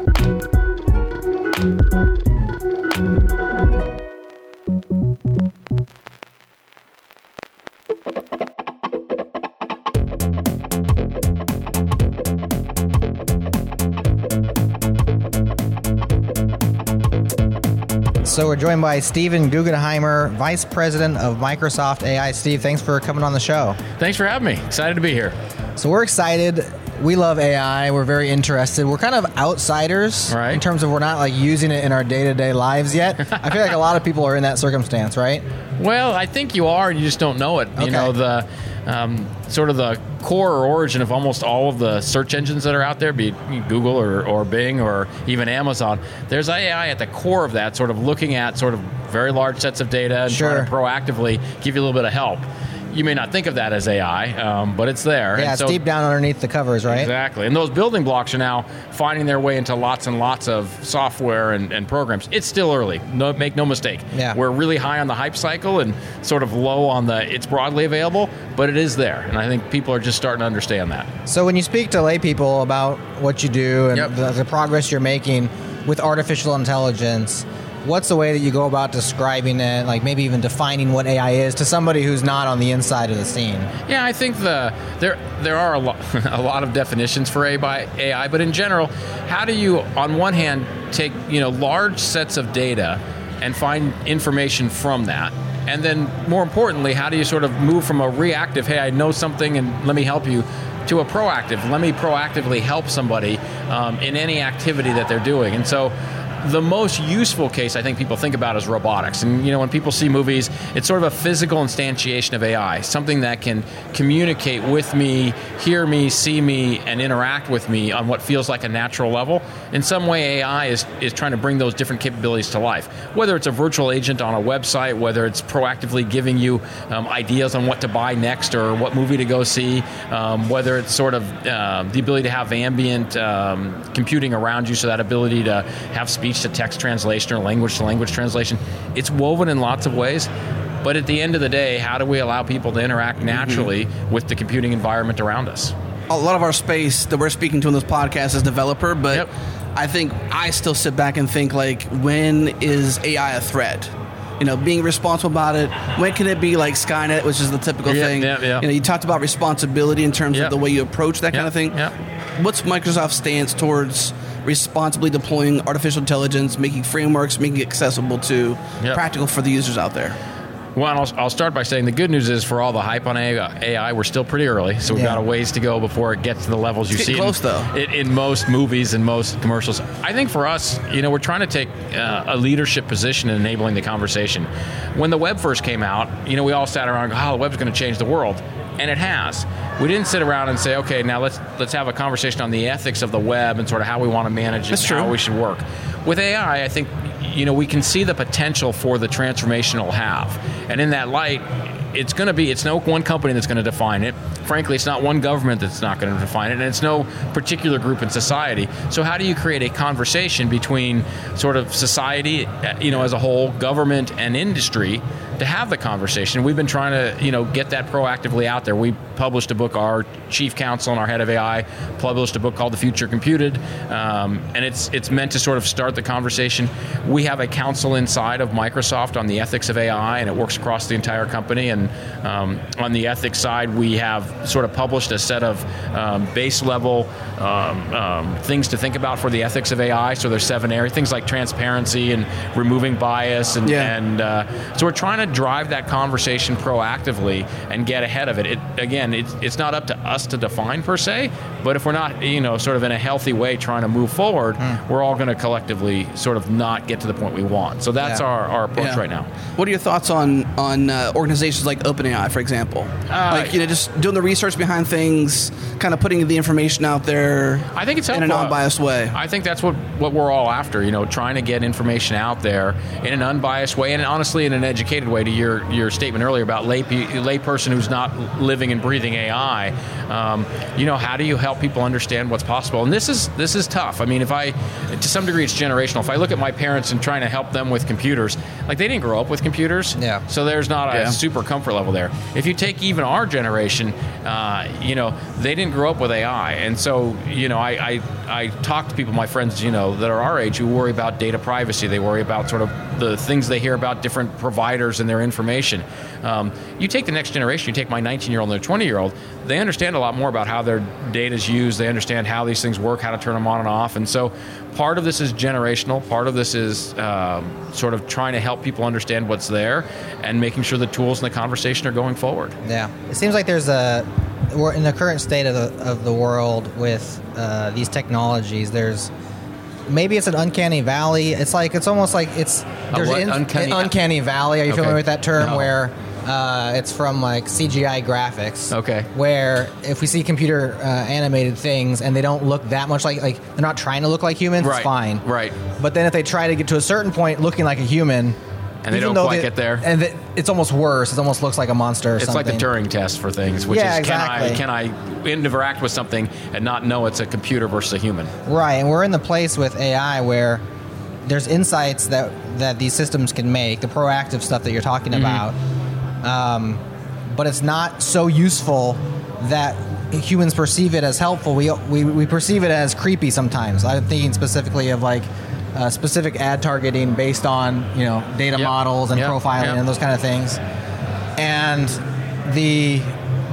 So we're joined by Steven Guggenheimer, Vice President of Microsoft A I. Steve, thanks for coming on the show. Thanks for having me. Excited to be here. So we're excited. We love A I. We're very interested. We're kind of outsiders Right. in terms of we're not like using it in our day-to-day lives yet. I feel like a lot of people are in that circumstance, right? Well, I think you are, and you just don't know it. Okay. You know, the um, sort of the core or origin of almost all of the search engines that are out there, be it Google or, or Bing or even Amazon, there's A I at the core of that, sort of looking at sort of very large sets of data and Sure. trying to proactively give you a little bit of help. You may not think of that as A I, um, but it's there. Yeah, And it's so- deep down underneath the covers, right? Exactly. And those building blocks are now finding their way into lots and lots of software and, and programs. It's still early. No, make no mistake. Yeah. We're really high on the hype cycle and sort of low on the it's broadly available, but it is there. And I think people are just starting to understand that. So when you speak to lay people about what you do and Yep. the, the progress you're making, with artificial intelligence, what's the way that you go about describing it, like maybe even defining what A I is to somebody who's not on the inside of the scene? Yeah, I think the there there are a lot a lot of definitions for A I, but in general, how do you, on one hand, take you know large sets of data and find information from that? And then, more importantly, how do you sort of move from a reactive, hey, I know something and let me help you, to a proactive, let me proactively help somebody um, in any activity that they're doing? And so the most useful case I think people think about is robotics. And you know, when people see movies, it's sort of a physical instantiation of A I, something that can communicate with me, hear me, see me, and interact with me on what feels like a natural level. In some way, A I is, is trying to bring those different capabilities to life. Whether it's a virtual agent on a website, whether it's proactively giving you um, ideas on what to buy next or what movie to go see, um, whether it's sort of uh, the ability to have ambient um, computing around you, so that ability to have speech to text translation or language to language translation. It's woven in lots of ways, but at the end of the day, how do we allow people to interact naturally mm-hmm. with the computing environment around us? A lot of our space that we're speaking to in this podcast is developer, but yep. I think I still sit back and think, like, when is A I a threat? You know, being responsible about it. When can it be like Skynet, which is the typical yep, thing? Yep, yep. You know, you talked about responsibility in terms yep. of the way you approach that yep, kind of thing. Yep. What's Microsoft's stance towards responsibly deploying artificial intelligence, making frameworks, making it accessible to yep. practical for the users out there? Well, I'll, I'll start by saying the good news is, for all the hype on A I, we're still pretty early, so we've yeah. got a ways to go before it gets to the levels you it's see close, in, though. In, in most movies and most commercials. I think for us, you know, we're trying to take uh, a leadership position in enabling the conversation. When the web first came out, you know, we all sat around and go, oh, the web's going to change the world. And it has. We didn't sit around and say, okay, now let's let's have a conversation on the ethics of the web and sort of how we want to manage it, That's and true. how we should work. With A I, I think, you know, we can see the potential for the transformation it'll have. And in that light, it's going to be, it's no one company that's going to define it. Frankly, it's not one government that's not going to define it, and it's no particular group in society. So how do you create a conversation between sort of society, you know, as a whole, government and industry, to have the conversation? We've been trying to, you know, get that proactively out there. We published a book, our chief counsel and our head of A I published a book called The Future Computed, um, and it's it's meant to sort of start the conversation. We have a council inside of Microsoft on the ethics of A I, and it works across the entire company. And um, on the ethics side, we have sort of published a set of um, base level um, um, things to think about for the ethics of A I. So there's seven areas, things like transparency and removing bias, and, yeah. and uh, so we're trying to drive that conversation proactively and get ahead of it. It again, it's, it's not up to us to define per se, but if we're not, you know, sort of in a healthy way trying to move forward, mm. we're all going to collectively sort of not get to the point we want. So that's yeah. our, our approach yeah. right now. What are your thoughts on on uh, organizations like OpenAI, for example? Uh, like, you know, just doing the research behind things, kind of putting the information out there. I think it's in helpful. a non-biased way. I think that's what, what we're all after, you know, trying to get information out there in an unbiased way, and honestly in an educated way. To your your statement earlier about lay lay person who's not living and breathing A I, um, you know, how do you help people understand what's possible? And this is this is tough. I mean, if I, to some degree, it's generational. If I look at my parents and trying to help them with computers, like, they didn't grow up with computers, yeah. so there's not a yeah. super comfort level there. If you take even our generation, uh, you know, they didn't grow up with A I, and so, you know, I, I I talk to people, my friends, you know, that are our age, who worry about data privacy. They worry about sort of the things they hear about different providers and their information. Um, you take the next generation, you take my nineteen-year-old and their twenty-year-old, they understand a lot more about how their data is used. They understand how these things work, how to turn them on and off. And so part of this is generational. Part of this is um, sort of trying to help people understand what's there and making sure the tools and the conversation are going forward. Yeah. It seems like there's a, we're in the current state of the, of the world with uh, these technologies, there's, maybe it's an uncanny valley. It's like, it's almost like it's, there's what? in, Uncanny- uncanny valley. Are you Okay. familiar with that term? No. Where uh, it's from like C G I graphics. Okay. Where if we see computer uh, animated things and they don't look that much like, like they're not trying to look like humans, Right. it's fine. Right. But then if they try to get to a certain point looking like a human, And they even don't though quite they- get there. and it, it's almost worse. It almost looks like a monster or It's something. like the Turing test for things, which Yeah, is exactly. can I can I interact with something and not know it's a computer versus a human? Right, and we're in the place with A I where there's insights that, that these systems can make, the proactive stuff that you're talking Mm-hmm. about, um, but it's not so useful that humans perceive it as helpful. We, we we perceive it as creepy sometimes. I'm thinking specifically of like uh, specific ad targeting based on, you know, data Yep. models and Yep. profiling Yep. and those kind of things. And the,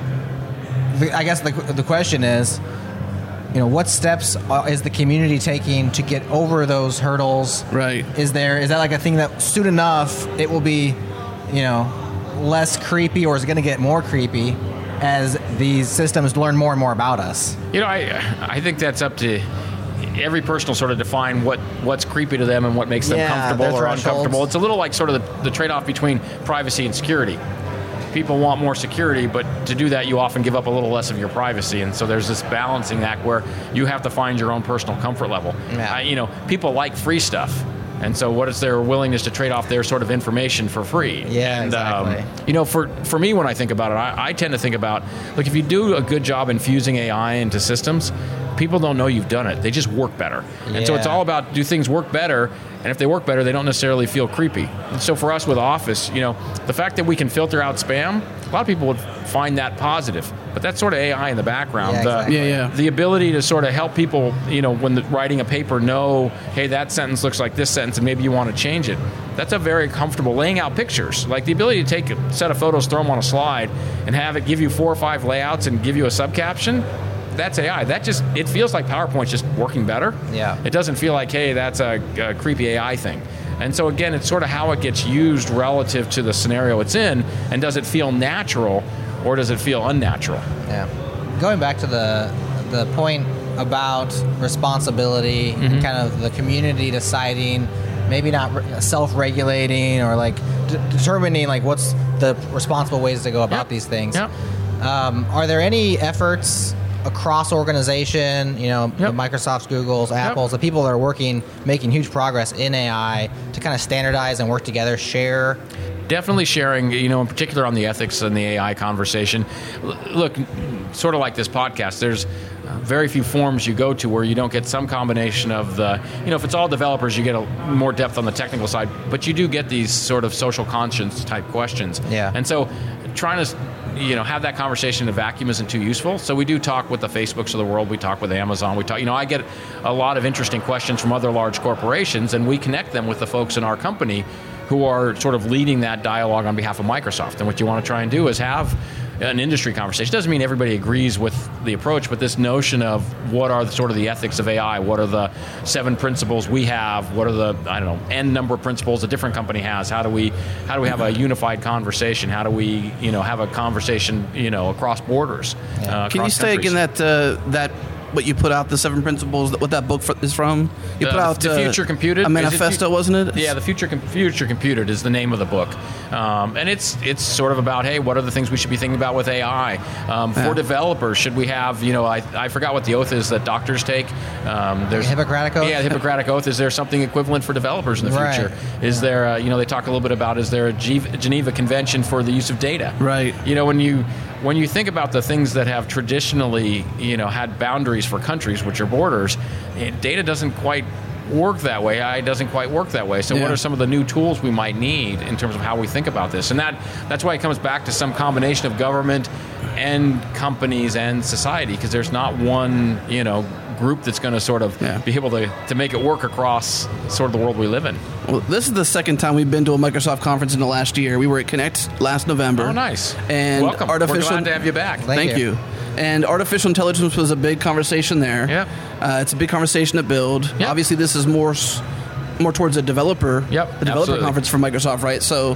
the I guess the the question is, you know, what steps is the community taking to get over those hurdles? Right. Is there is that like a thing that soon enough it will be, you know, less creepy, or is it going to get more creepy as these systems learn more and more about us? You know, I I think that's up to every person will sort of define what, what's creepy to them and what makes them Yeah, comfortable their or thresholds. uncomfortable. It's a little like sort of the, the trade-off between privacy and security. People want more security, but to do that, you often give up a little less of your privacy. And so there's this balancing act where you have to find your own personal comfort level. Yeah. Uh, you know, people like free stuff. And so what is their willingness to trade off their sort of information for free? Yeah, and, exactly. Um, you know, for, for me, when I think about it, I, I tend to think about, like, if you do a good job infusing A I into systems, people don't know you've done it. They just work better. And so it's Yeah. all about, do things work better? And if they work better, they don't necessarily feel creepy. And so for us with Office, you know, the fact that we can filter out spam, a lot of people would find that positive. But that's sort of A I in the background. Yeah, The- exactly. Yeah, yeah. The ability to sort of help people, you know, when the, writing a paper, know, hey, that sentence looks like this sentence, and maybe you want to change it. That's a very comfortable laying out pictures. Like the ability to take a set of photos, throw them on a slide, and have it give you four or five layouts and give you a subcaption. That's A I. That just, it feels like PowerPoint's just working better. Yeah. It doesn't feel like, hey, that's a, a creepy A I thing. And so again, it's sort of how it gets used relative to the scenario it's in, and does it feel natural or does it feel unnatural? Yeah. Going back to the the point about responsibility, Mm-hmm. and kind of the community deciding, maybe not re- self-regulating or like d- determining like what's the responsible ways to go about Yep. these things. Yep. Um, are there any efforts across organization, you know, Yep. the Microsofts, Googles, Apples, the people that are working, making huge progress in A I to kind of standardize and work together, share? Definitely sharing, you know, in particular on the ethics and the A I conversation. L- Look, sort of like this podcast, there's uh, very few forums you go to where you don't get some combination of the, you know, if it's all developers, you get a more depth on the technical side, but you do get these sort of social conscience type questions. Yeah. And so trying to, you know, have that conversation in a vacuum isn't too useful. So we do talk with the Facebooks of the world. We talk with Amazon. We talk, you know, I get a lot of interesting questions from other large corporations, and we connect them with the folks in our company who are sort of leading that dialogue on behalf of Microsoft. And what you want to try and do is have an industry conversation. Doesn't mean everybody agrees with the approach, but this notion of what are the sort of the ethics of A I, what are the seven principles we have, what are the, I don't know, n number of principles a different company has, how do we how do we have a unified conversation, how do we, you know, have a conversation, you know, across borders, uh, Can you across say countries. again that uh, that what you put out, the seven principles, what that book fr- is from? You The- put out The uh, Future Computed. a Is it manifesto, fu- wasn't it? Yeah, the Future Com- Future Computed is the name of the book, um, and it's it's sort of about, hey, what are the things we should be thinking about with A I um, for Yeah. developers? Should we have, you know, I, I forgot what the oath is that doctors take. Um, there's Hippocratic Oath? Yeah, the Hippocratic Oath. Is there something equivalent for developers in the Right. future? Is there, uh, you know, they talk a little bit about, is there a Geneva, Geneva Convention for the use of data? Right. You know, when you when you think about the things that have traditionally, you know, had boundaries for countries, which are borders, eh, data doesn't quite work that way. A I doesn't quite work that way. So Yeah. what are some of the new tools we might need in terms of how we think about this? And that that's why it comes back to some combination of government and companies and society, because there's not one, you know, group that's going to sort of Yeah. be able to, to make it work across sort of the world we live in. Well, this is the second time we've been to a Microsoft conference in the last year. We were at Connect last November. Oh, nice. And Welcome. artificial. We're glad to have you back. Thank Thank you. you. And artificial intelligence was a big conversation there. Yep. Uh, it's a big conversation at Build. Yep. Obviously, this is more s- more towards a developer. Yep, The developer absolutely. conference for Microsoft, right? So,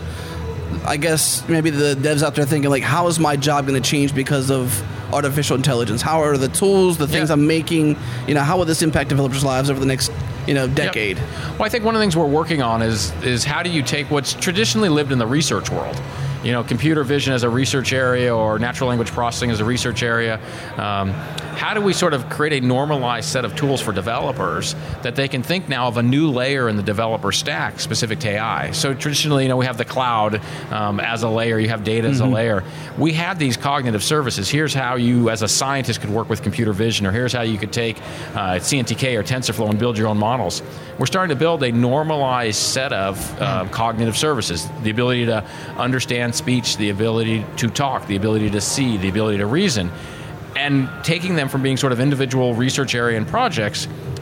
I guess maybe the devs out there thinking like, how is my job going to change because of artificial intelligence? How are the tools, the things Yeah. I'm making? You know, how will this impact developers' lives over the next, you know, decade? Yep. Well, I think one of the things we're working on is is how do you take what's traditionally lived in the research world, you know, computer vision as a research area or natural language processing as a research area. Um, how do we sort of create a normalized set of tools for developers that they can think now of a new layer in the developer stack specific to A I? So traditionally, you know, we have the cloud um, as a layer, you have data as a layer. We had these cognitive services. Here's how you, as a scientist, could work with computer vision, or here's how you could take uh, C N T K or TensorFlow and build your own models. We're starting to build a normalized set of uh, cognitive services, the ability to understand speech, the ability to talk, the ability to see, the ability to reason, and taking them from being sort of individual research area and projects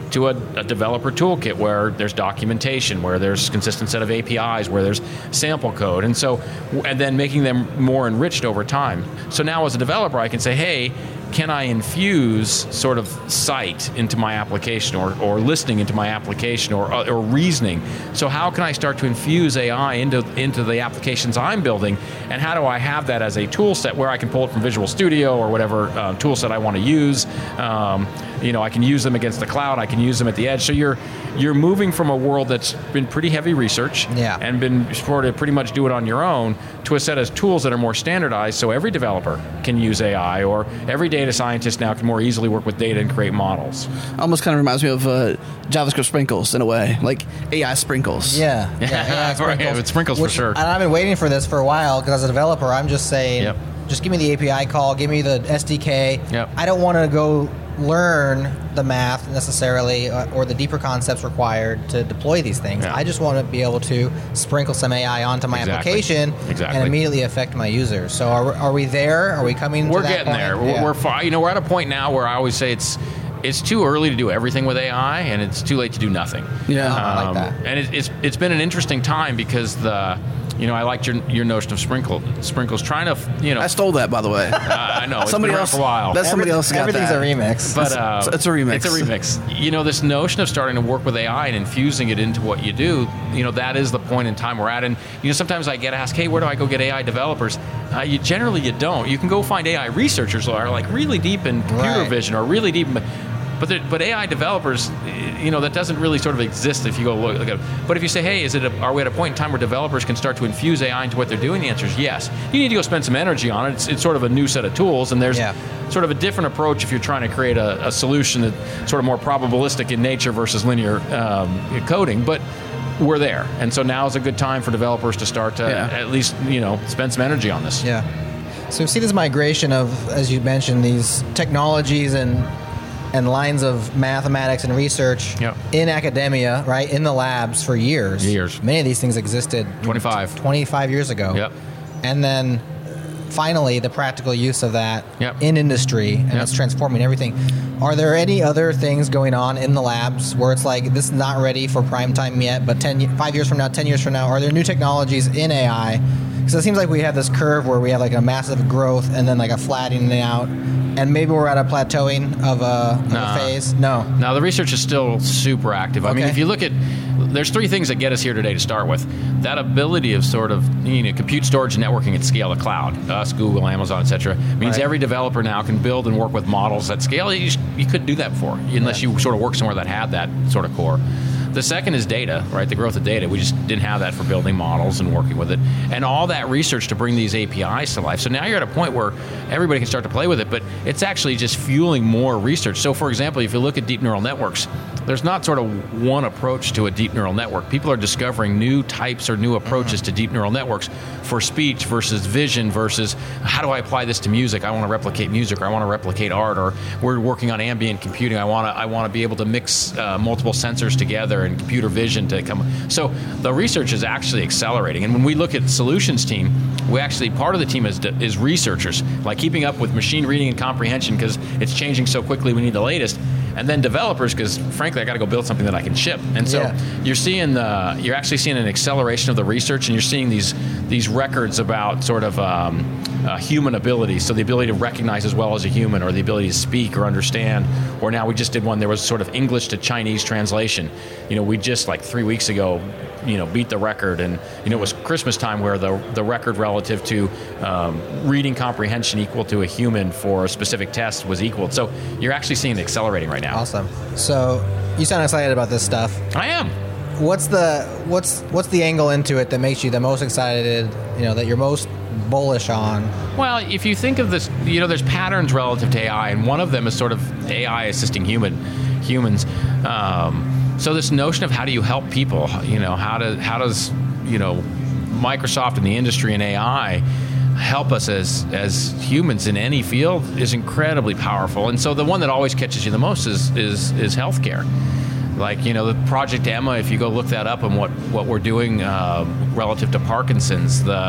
to a, a developer toolkit where there's documentation, where there's consistent set of A P Is, where there's sample code, and so and then making them more enriched over time. So now as a developer, I can say, hey, can I infuse sort of sight into my application, or, or listening into my application, or, or reasoning? So how can I start to infuse A I into, into the applications I'm building, and how do I have that as a tool set where I can pull it from Visual Studio or whatever uh, tool set I want to use? Um, you know, I can use them against the cloud, I can use them at the edge. So you're you're moving from a world that's been pretty heavy research yeah. and been sort of pretty much do it on your own, to a set of tools that are more standardized, so every developer can use A I, or every data scientist now can more easily work with data and create models. Almost kind of reminds me of uh, JavaScript sprinkles in a way, like A I sprinkles. Yeah, yeah, A I sprinkles. Yeah, it's sprinkles Which, for sure. And I've been waiting for this for a while, because as a developer, I'm just saying, Yep. just give me the A P I call, give me the S D K. Yep. I don't want to go learn the math necessarily, uh, or the deeper concepts required to deploy these things. Yeah. I just want to be able to sprinkle some A I onto my Exactly. application Exactly. and immediately affect my users. So are, are we there? Are we coming We're to that getting point? there. We're, Yeah. we're far, you know, we're at a point now where I always say it's it's too early to do everything with A I, and it's too late to do nothing. Yeah. Oh, I like that. And it, it's it's been an interesting time, because the you know I liked your your notion of sprinkle sprinkles, trying to you know I stole that, by the way. uh, I know it's Somebody been around else. for a while. That's somebody else got Everything's that. a remix. But uh, It's- it's a remix. It's a remix. You know, this notion of starting to work with A I and infusing it into what you do, you know, that is the point in time we're at. And, you know, sometimes I get asked, hey, where do I go get A I developers? Uh, you generally, you don't. You can go find A I researchers who are like really deep in computer Right. vision, or really deep in, but there- but A I developers, you know, that doesn't really sort of exist if you go look, look at it. But if you say, hey, is it a, are we at a point in time where developers can start to infuse A I into what they're doing? The answer is yes. You need to go spend some energy on it. It's, it's sort of a new set of tools, and there's Yeah. sort of a different approach if you're trying to create a, a solution that's sort of more probabilistic in nature versus linear um, coding. But we're there, and so now is a good time for developers to start to Yeah. at least, you know, spend some energy on this. Yeah. So we see this migration of, as you mentioned, these technologies and and lines of mathematics and research Yep. in academia, right, in the labs for years. Years. Many of these things existed twenty-five. twenty-five years ago. Yep. And then finally the practical use of that Yep. in industry, and Yep. it's transforming everything. Are there any other things going on in the labs where it's like, this is not ready for prime time yet, but ten, ye- five years from now, ten years from now, are there new technologies in A I? Because it seems like we have this curve where we have like a massive growth and then like a flattening out, and maybe we're at a plateauing of a, of Nah. a phase. No. Now, the research is still super active. I mean, Okay. if you look at, there's three things that get us here today to start with. That ability of sort of, you know, compute, storage, and networking at scale, the cloud, us, Google, Amazon, et cetera, means Right. every developer now can build and work with models at scale. You, just, you couldn't do that before, unless you sort of work somewhere that had that sort of core. The second is data, right? The growth of data. We just didn't have that for building models and working with it. And all that research to bring these A P Is to life. So now you're at a point where everybody can start to play with it, but it's actually just fueling more research. So for example, if you look at deep neural networks, there's not sort of one approach to a deep neural network. People are discovering new types or new approaches to deep neural networks for speech versus vision versus how do I apply this to music? I want to replicate music, or I want to replicate art, or we're working on ambient computing. I want to I want to be able to mix uh, multiple sensors together and computer vision to come. So the research is actually accelerating. And when we look at the solutions team, we actually, part of the team is is researchers, like keeping up with machine reading and comprehension, because it's changing so quickly, we need the latest. And then developers, because frankly, I got to go build something that I can ship. And so Yeah. you're seeing the, you're actually seeing an acceleration of the research, and you're seeing these these records about sort of um, uh, human abilities. So the ability to recognize as well as a human, or the ability to speak or understand. Or now we just did one. There was sort of English to Chinese translation. You know, we just like three weeks ago, you know, beat the record, and you know it was Christmas time where the the record relative to um, reading comprehension equal to a human for a specific test was equal. So you're actually seeing it accelerating right now. Awesome. So you sound excited about this stuff. I am. What's the what's what's the angle into it that makes you the most excited? You know, that you're most bullish on. Well, if you think of this, you know, there's patterns relative to A I, and one of them is sort of A I assisting human humans. Um, so this notion of how do you help people? You know, how do how does you know Microsoft and the industry and A I help us as as humans in any field is incredibly powerful. And so the one that always catches you the most is is is healthcare. Like, you know, the Project Emma, if you go look that up and what, what we're doing uh, relative to Parkinson's, the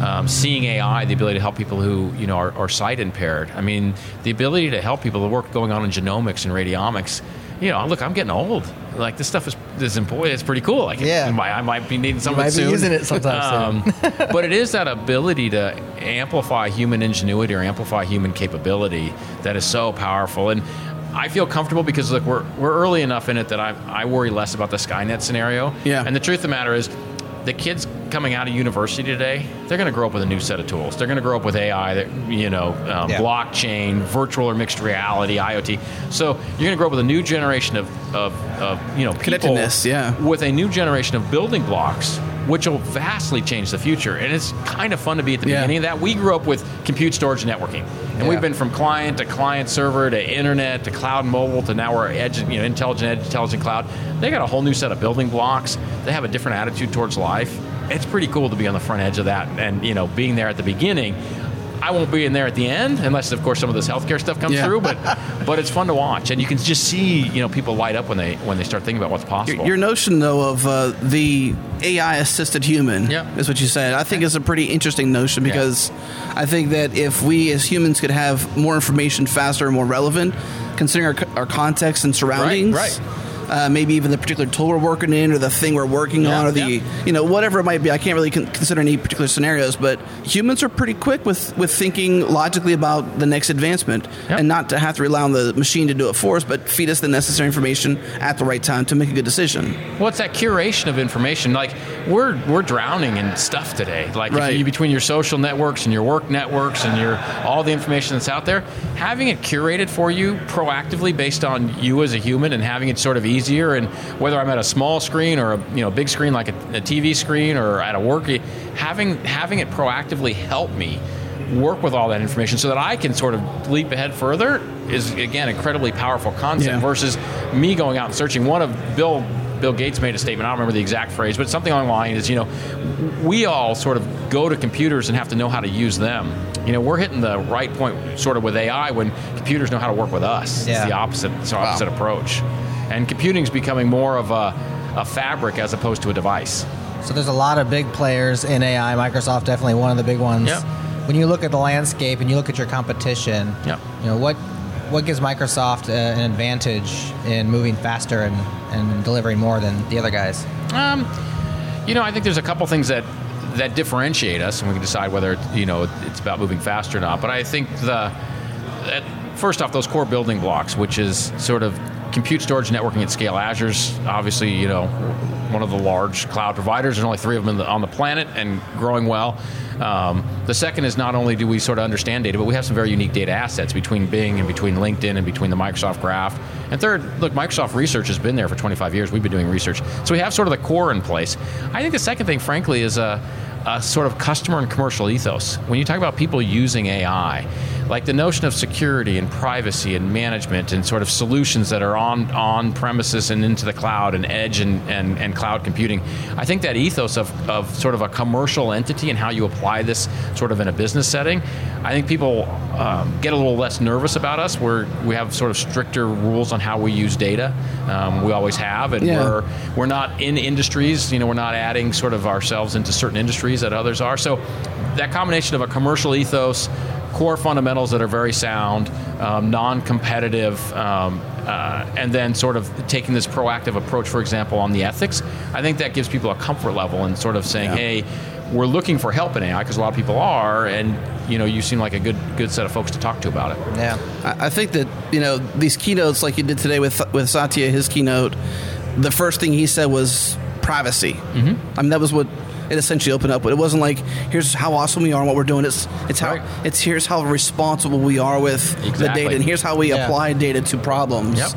Um, seeing A I, the ability to help people who you know are, are sight impaired. I mean, the ability to help people, the work going on in genomics and radiomics. You know, look, I'm getting old. Like this stuff is is important. It's pretty cool. Like, yeah. it, I might be needing some you of it might soon. be using it sometime um, soon. But it is that ability to amplify human ingenuity or amplify human capability that is so powerful. And I feel comfortable because look, we're we're early enough in it that I I worry less about the Skynet scenario. Yeah. And the truth of the matter is, the kids coming out of university today, they're going to grow up with a new set of tools. They're going to grow up with A I, that, you know, um, Yeah. blockchain, virtual or mixed reality, IoT. So you're going to grow up with a new generation of, of, of you know, people Connectedness, yeah. with a new generation of building blocks, which will vastly change the future. And it's kind of fun to be at the Yeah. beginning of that. We grew up with compute, storage, and networking. And Yeah. we've been from client to client server to internet to cloud and mobile to now we're edge, you know, intelligent edge, intelligent cloud. They got a whole new set of building blocks. They have a different attitude towards life. It's pretty cool to be on the front edge of that and, you know, being there at the beginning. I won't be in there at the end, unless, of course, some of this healthcare stuff comes Yeah. through. But but it's fun to watch, and you can just see, you know, people light up when they when they start thinking about what's possible. Your, your notion, though, of uh, the A I-assisted human Yeah. is what you said. I think is a pretty interesting notion because I think that if we as humans could have more information faster and more relevant, considering our, our context and surroundings, right. Uh, maybe even the particular tool we're working in or the thing we're working Yeah, on or the, yeah. you know, whatever it might be. I can't really con- consider any particular scenarios, but humans are pretty quick with, with thinking logically about the next advancement Yep. and not to have to rely on the machine to do it for us, but feed us the necessary information at the right time to make a good decision. Well, it's that curation of information. Like we're we're drowning in stuff today. Like Right. if you, between your social networks and your work networks and your all the information that's out there, having it curated for you proactively based on you as a human and having it sort of easier. And whether I'm at a small screen or a you know big screen like a, a T V screen or at a work, having having it proactively help me work with all that information so that I can sort of leap ahead further is again incredibly powerful concept Yeah. versus me going out and searching. One of Bill Bill Gates made a statement, I don't remember the exact phrase, but something along the line is, you know, we all sort of go to computers and have to know how to use them. You know, we're hitting the right point sort of with A I when computers know how to work with us. Yeah. It's the opposite, it's the opposite approach. And computing's becoming more of a, a fabric as opposed to a device. So there's a lot of big players in A I. Microsoft definitely one of the big ones. Yep. When you look at the landscape and you look at your competition, Yep. you know what what gives Microsoft uh, an advantage in moving faster and, and delivering more than the other guys? Um, you know, I think there's a couple things that that differentiate us, and we can decide whether you know it's about moving fast or not. But I think the that first off, those core building blocks, which is sort of compute, storage, networking at scale. Azure's obviously, you know, one of the large cloud providers. There's only three of them in the, on the planet and growing well. Um, the second is not only do we sort of understand data, but we have some very unique data assets between Bing and between LinkedIn and between the Microsoft Graph. And third, look, Microsoft Research has been there for twenty-five years. We've been doing research. So we have sort of the core in place. I think the second thing, frankly, is a, a sort of customer and commercial ethos. When you talk about people using A I, like the notion of security and privacy and management and sort of solutions that are on, on premises and into the cloud and edge and, and, and cloud computing, I think that ethos of, of sort of a commercial entity and how you apply this sort of in a business setting, I think people um, get a little less nervous about us. We're, we have sort of stricter rules on how we use data. Um, we always have, and Yeah. we're we're not in industries. You know, we're not adding sort of ourselves into certain industries that others are. So that combination of a commercial ethos, core fundamentals that are very sound, um, non-competitive, um, uh, and then sort of taking this proactive approach, for example, on the ethics, I think that gives people a comfort level in sort of saying, Yeah. hey, we're looking for help in A I because a lot of people are, and you know, you seem like a good good set of folks to talk to about it. Yeah. I I think that, you know, these keynotes like you did today with with Satya, his keynote, the first thing he said was privacy. Mm-hmm. I mean, that was what it essentially opened up with. It wasn't like, here's how awesome we are and what we're doing. It's it's how Right. it's here's how responsible we are with the Exactly. data, and here's how we Yeah. apply data to problems. Yep.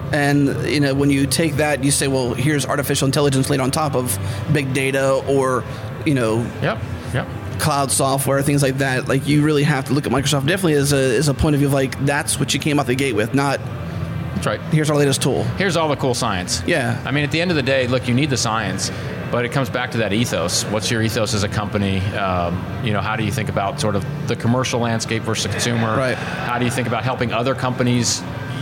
And you know, when you take that, you say, well, here's artificial intelligence laid on top of big data, or you know, Yep. Yep. cloud software, things like that. Like, you really have to look at Microsoft definitely as a as a point of view of like, that's what you came out the gate with, not That's right. here's our latest tool. Here's all the cool science. Yeah. I mean, at the end of the day, look, you need the science, but it comes back to that ethos. What's your ethos as a company? Um, you know, how do you think about sort of the commercial landscape versus consumer? Right. How do you think about helping other companies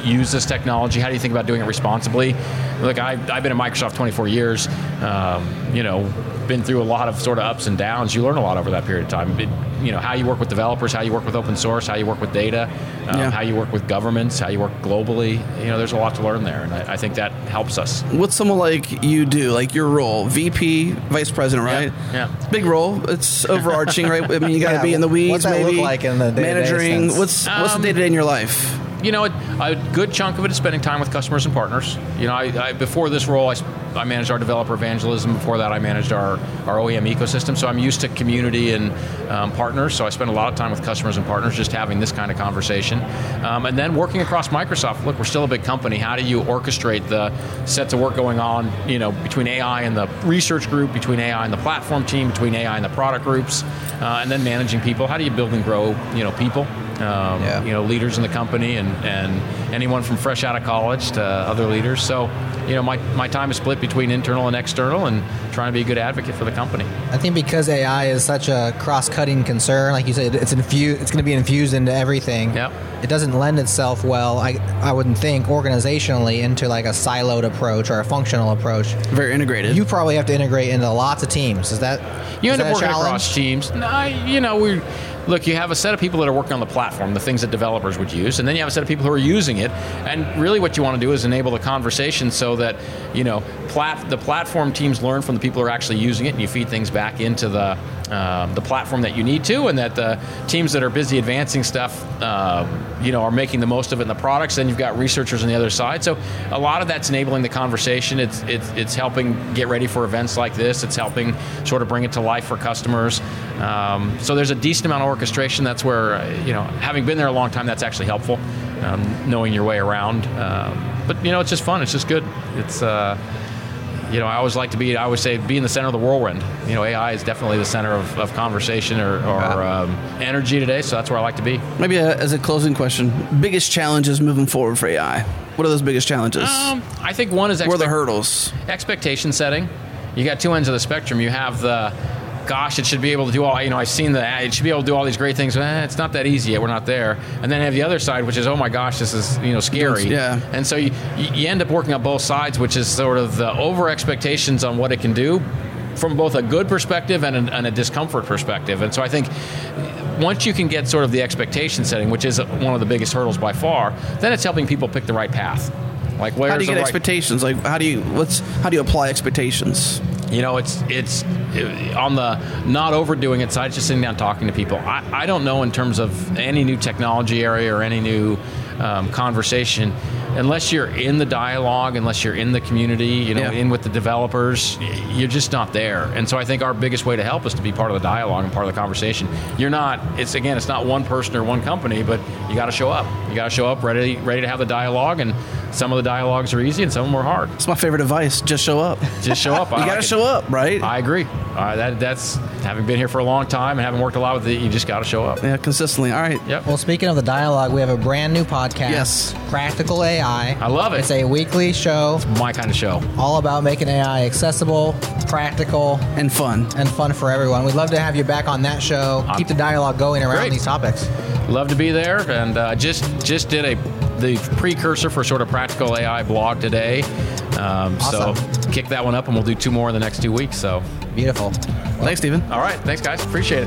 use this technology? How do you think about doing it responsibly? Look, I, I've been at Microsoft twenty-four years. Um, you know, been through a lot of sort of ups and downs. You learn a lot over that period of time. It, you know, how you work with developers, how you work with open source, how you work with data, um, Yeah. how you work with governments, how you work globally. You know, there's a lot to learn there, and I, I think that helps us. What's someone like you do, like your role, V P, Vice President, right? Yeah. Big role. It's overarching, right? I mean, you got to Yeah, be in the weeds, what's that maybe. look like in the day-to-day managing. sense? What's what's Um, the day to day in your life? You know, a, a good chunk of it is spending time with customers and partners. You know, I, I, before this role, I, I managed our developer evangelism. Before that, I managed our, our O E M ecosystem. So I'm used to community and um, partners. So I spend a lot of time with customers and partners just having this kind of conversation. Um, and then working across Microsoft. Look, we're still a big company. How do you orchestrate the sets of work going on, you know, between A I and the research group, between A I and the platform team, between A I and the product groups, uh, and then managing people? How do you build and grow, you know, people? Um, Yeah. You know, leaders in the company and, and anyone from fresh out of college to other leaders. So, you know, my, my time is split between internal and external and trying to be a good advocate for the company. I think because A I is such a cross-cutting concern, like you said, it's infused. It's going to be infused into everything. Yep. It doesn't lend itself well, I I wouldn't think, organizationally into like a siloed approach or a functional approach. Very integrated. You probably have to integrate into lots of teams. Is that You is end up that a working challenge? across teams. No, you know, we look. You have a set of people that are working on the platform, the things that developers would use, and then you have a set of people who are using it. And really, what you want to do is enable the conversation so that you know, plat- the platform teams learn from the people who are actually using it, and you feed things back into the um, the platform that you need to, and that the teams that are busy advancing stuff, uh, you know, are making the most of it in the products. Then you've got researchers on the other side. So a lot of that's enabling the conversation. It's it's it's helping get ready for events like this. It's helping sort of bring it to life for customers. Um, so there's a decent amount of orchestration. That's where, uh, you know, having been there a long time, that's actually helpful, um, knowing your way around. Um, but, you know, it's just fun. It's just good. It's, uh, you know, I always like to be, I always say, be in the center of the whirlwind. You know, A I is definitely the center of, of conversation or, or um, energy today, so that's where I like to be. Maybe a, as a closing question, biggest challenges moving forward for A I? What are those biggest challenges? Um, I think one is Where are the expect- hurdles? expectation setting. You got two ends of the spectrum. You have the, gosh, it should be able to do all, you know, I've seen the, it should be able to do all these great things. Eh, it's not that easy yet. We're not there. And then you have the other side, which is, oh my gosh, this is, you know, scary. Yeah. And so you, you end up working on both sides, which is sort of the over expectations on what it can do from both a good perspective and a, and a discomfort perspective. And so I think once you can get sort of the expectation setting, which is one of the biggest hurdles by far, then it's helping people pick the right path. Like, where's How do you the get right- expectations? Like, how do you what's how do you apply expectations? You know, it's it's it, on the not overdoing it side, just sitting down talking to people. I, I don't know in terms of any new technology area or any new um, conversation, unless you're in the dialogue, unless you're in the community, you know, Yeah. in with the developers, you're just not there. And so I think our biggest way to help is to be part of the dialogue and part of the conversation. You're not, it's again, it's not one person or one company, but you got to show up. You got to show up ready, ready to have the dialogue. And some of the dialogues are easy and some of them are hard. It's my favorite advice. Just show up. Just show up. You I got to like it. show up, right? I agree. Uh, that that's having been here for a long time and having worked a lot with it. You just got to show up. Yeah, consistently. All right. Yep. Well, speaking of the dialogue, we have a brand new podcast. Yes. Practical A I. I love it. It's a weekly show My kind of show. all about making A I accessible, practical, And fun. and fun for everyone. We'd love to have you back on that show. I'm- Keep the dialogue going around Great. these topics. Love to be there, and uh, just just did a the precursor for sort of Practical A I blog today. Um, Awesome. So kick that one up, and we'll do two more in the next two weeks. So, Beautiful. Thanks, Stephen. all right, thanks guys, appreciate it.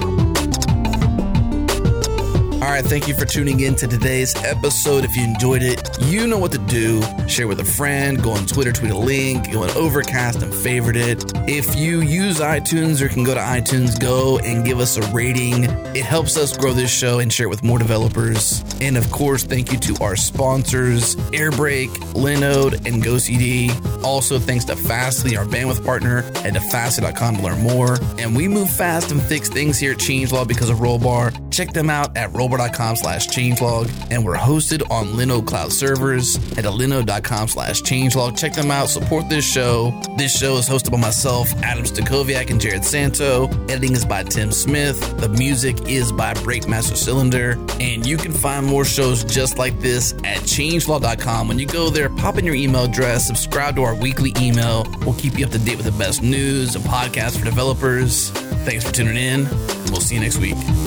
All right, thank you for tuning in to today's episode. If you enjoyed it, you know what to do. Share with a friend, go on Twitter, tweet a link, go on Overcast and favorite it. If you use iTunes or can go to iTunes, go and give us a rating. It helps us grow this show and share it with more developers. And of course, thank you to our sponsors, Airbrake, Linode, and GoCD. Also, thanks to Fastly, our bandwidth partner. Head to fastly dot com to learn more. And we move fast and fix things here at Changelog because of Rollbar. Check them out at rollbar dot com slash changelog. And we're hosted on Linode Cloud servers at linode dot com slash changelog. Check them out. Support this show. This show is hosted by myself, Adam Stacoviak, and Jared Santo. Editing is by Tim Smith. The music is by Breakmaster Cylinder. And you can find more shows just like this at changelog dot com. When you go there, pop in your email address, subscribe to our weekly email. We'll keep you up to date with the best news and podcasts for developers. Thanks for tuning in, and we'll see you next week.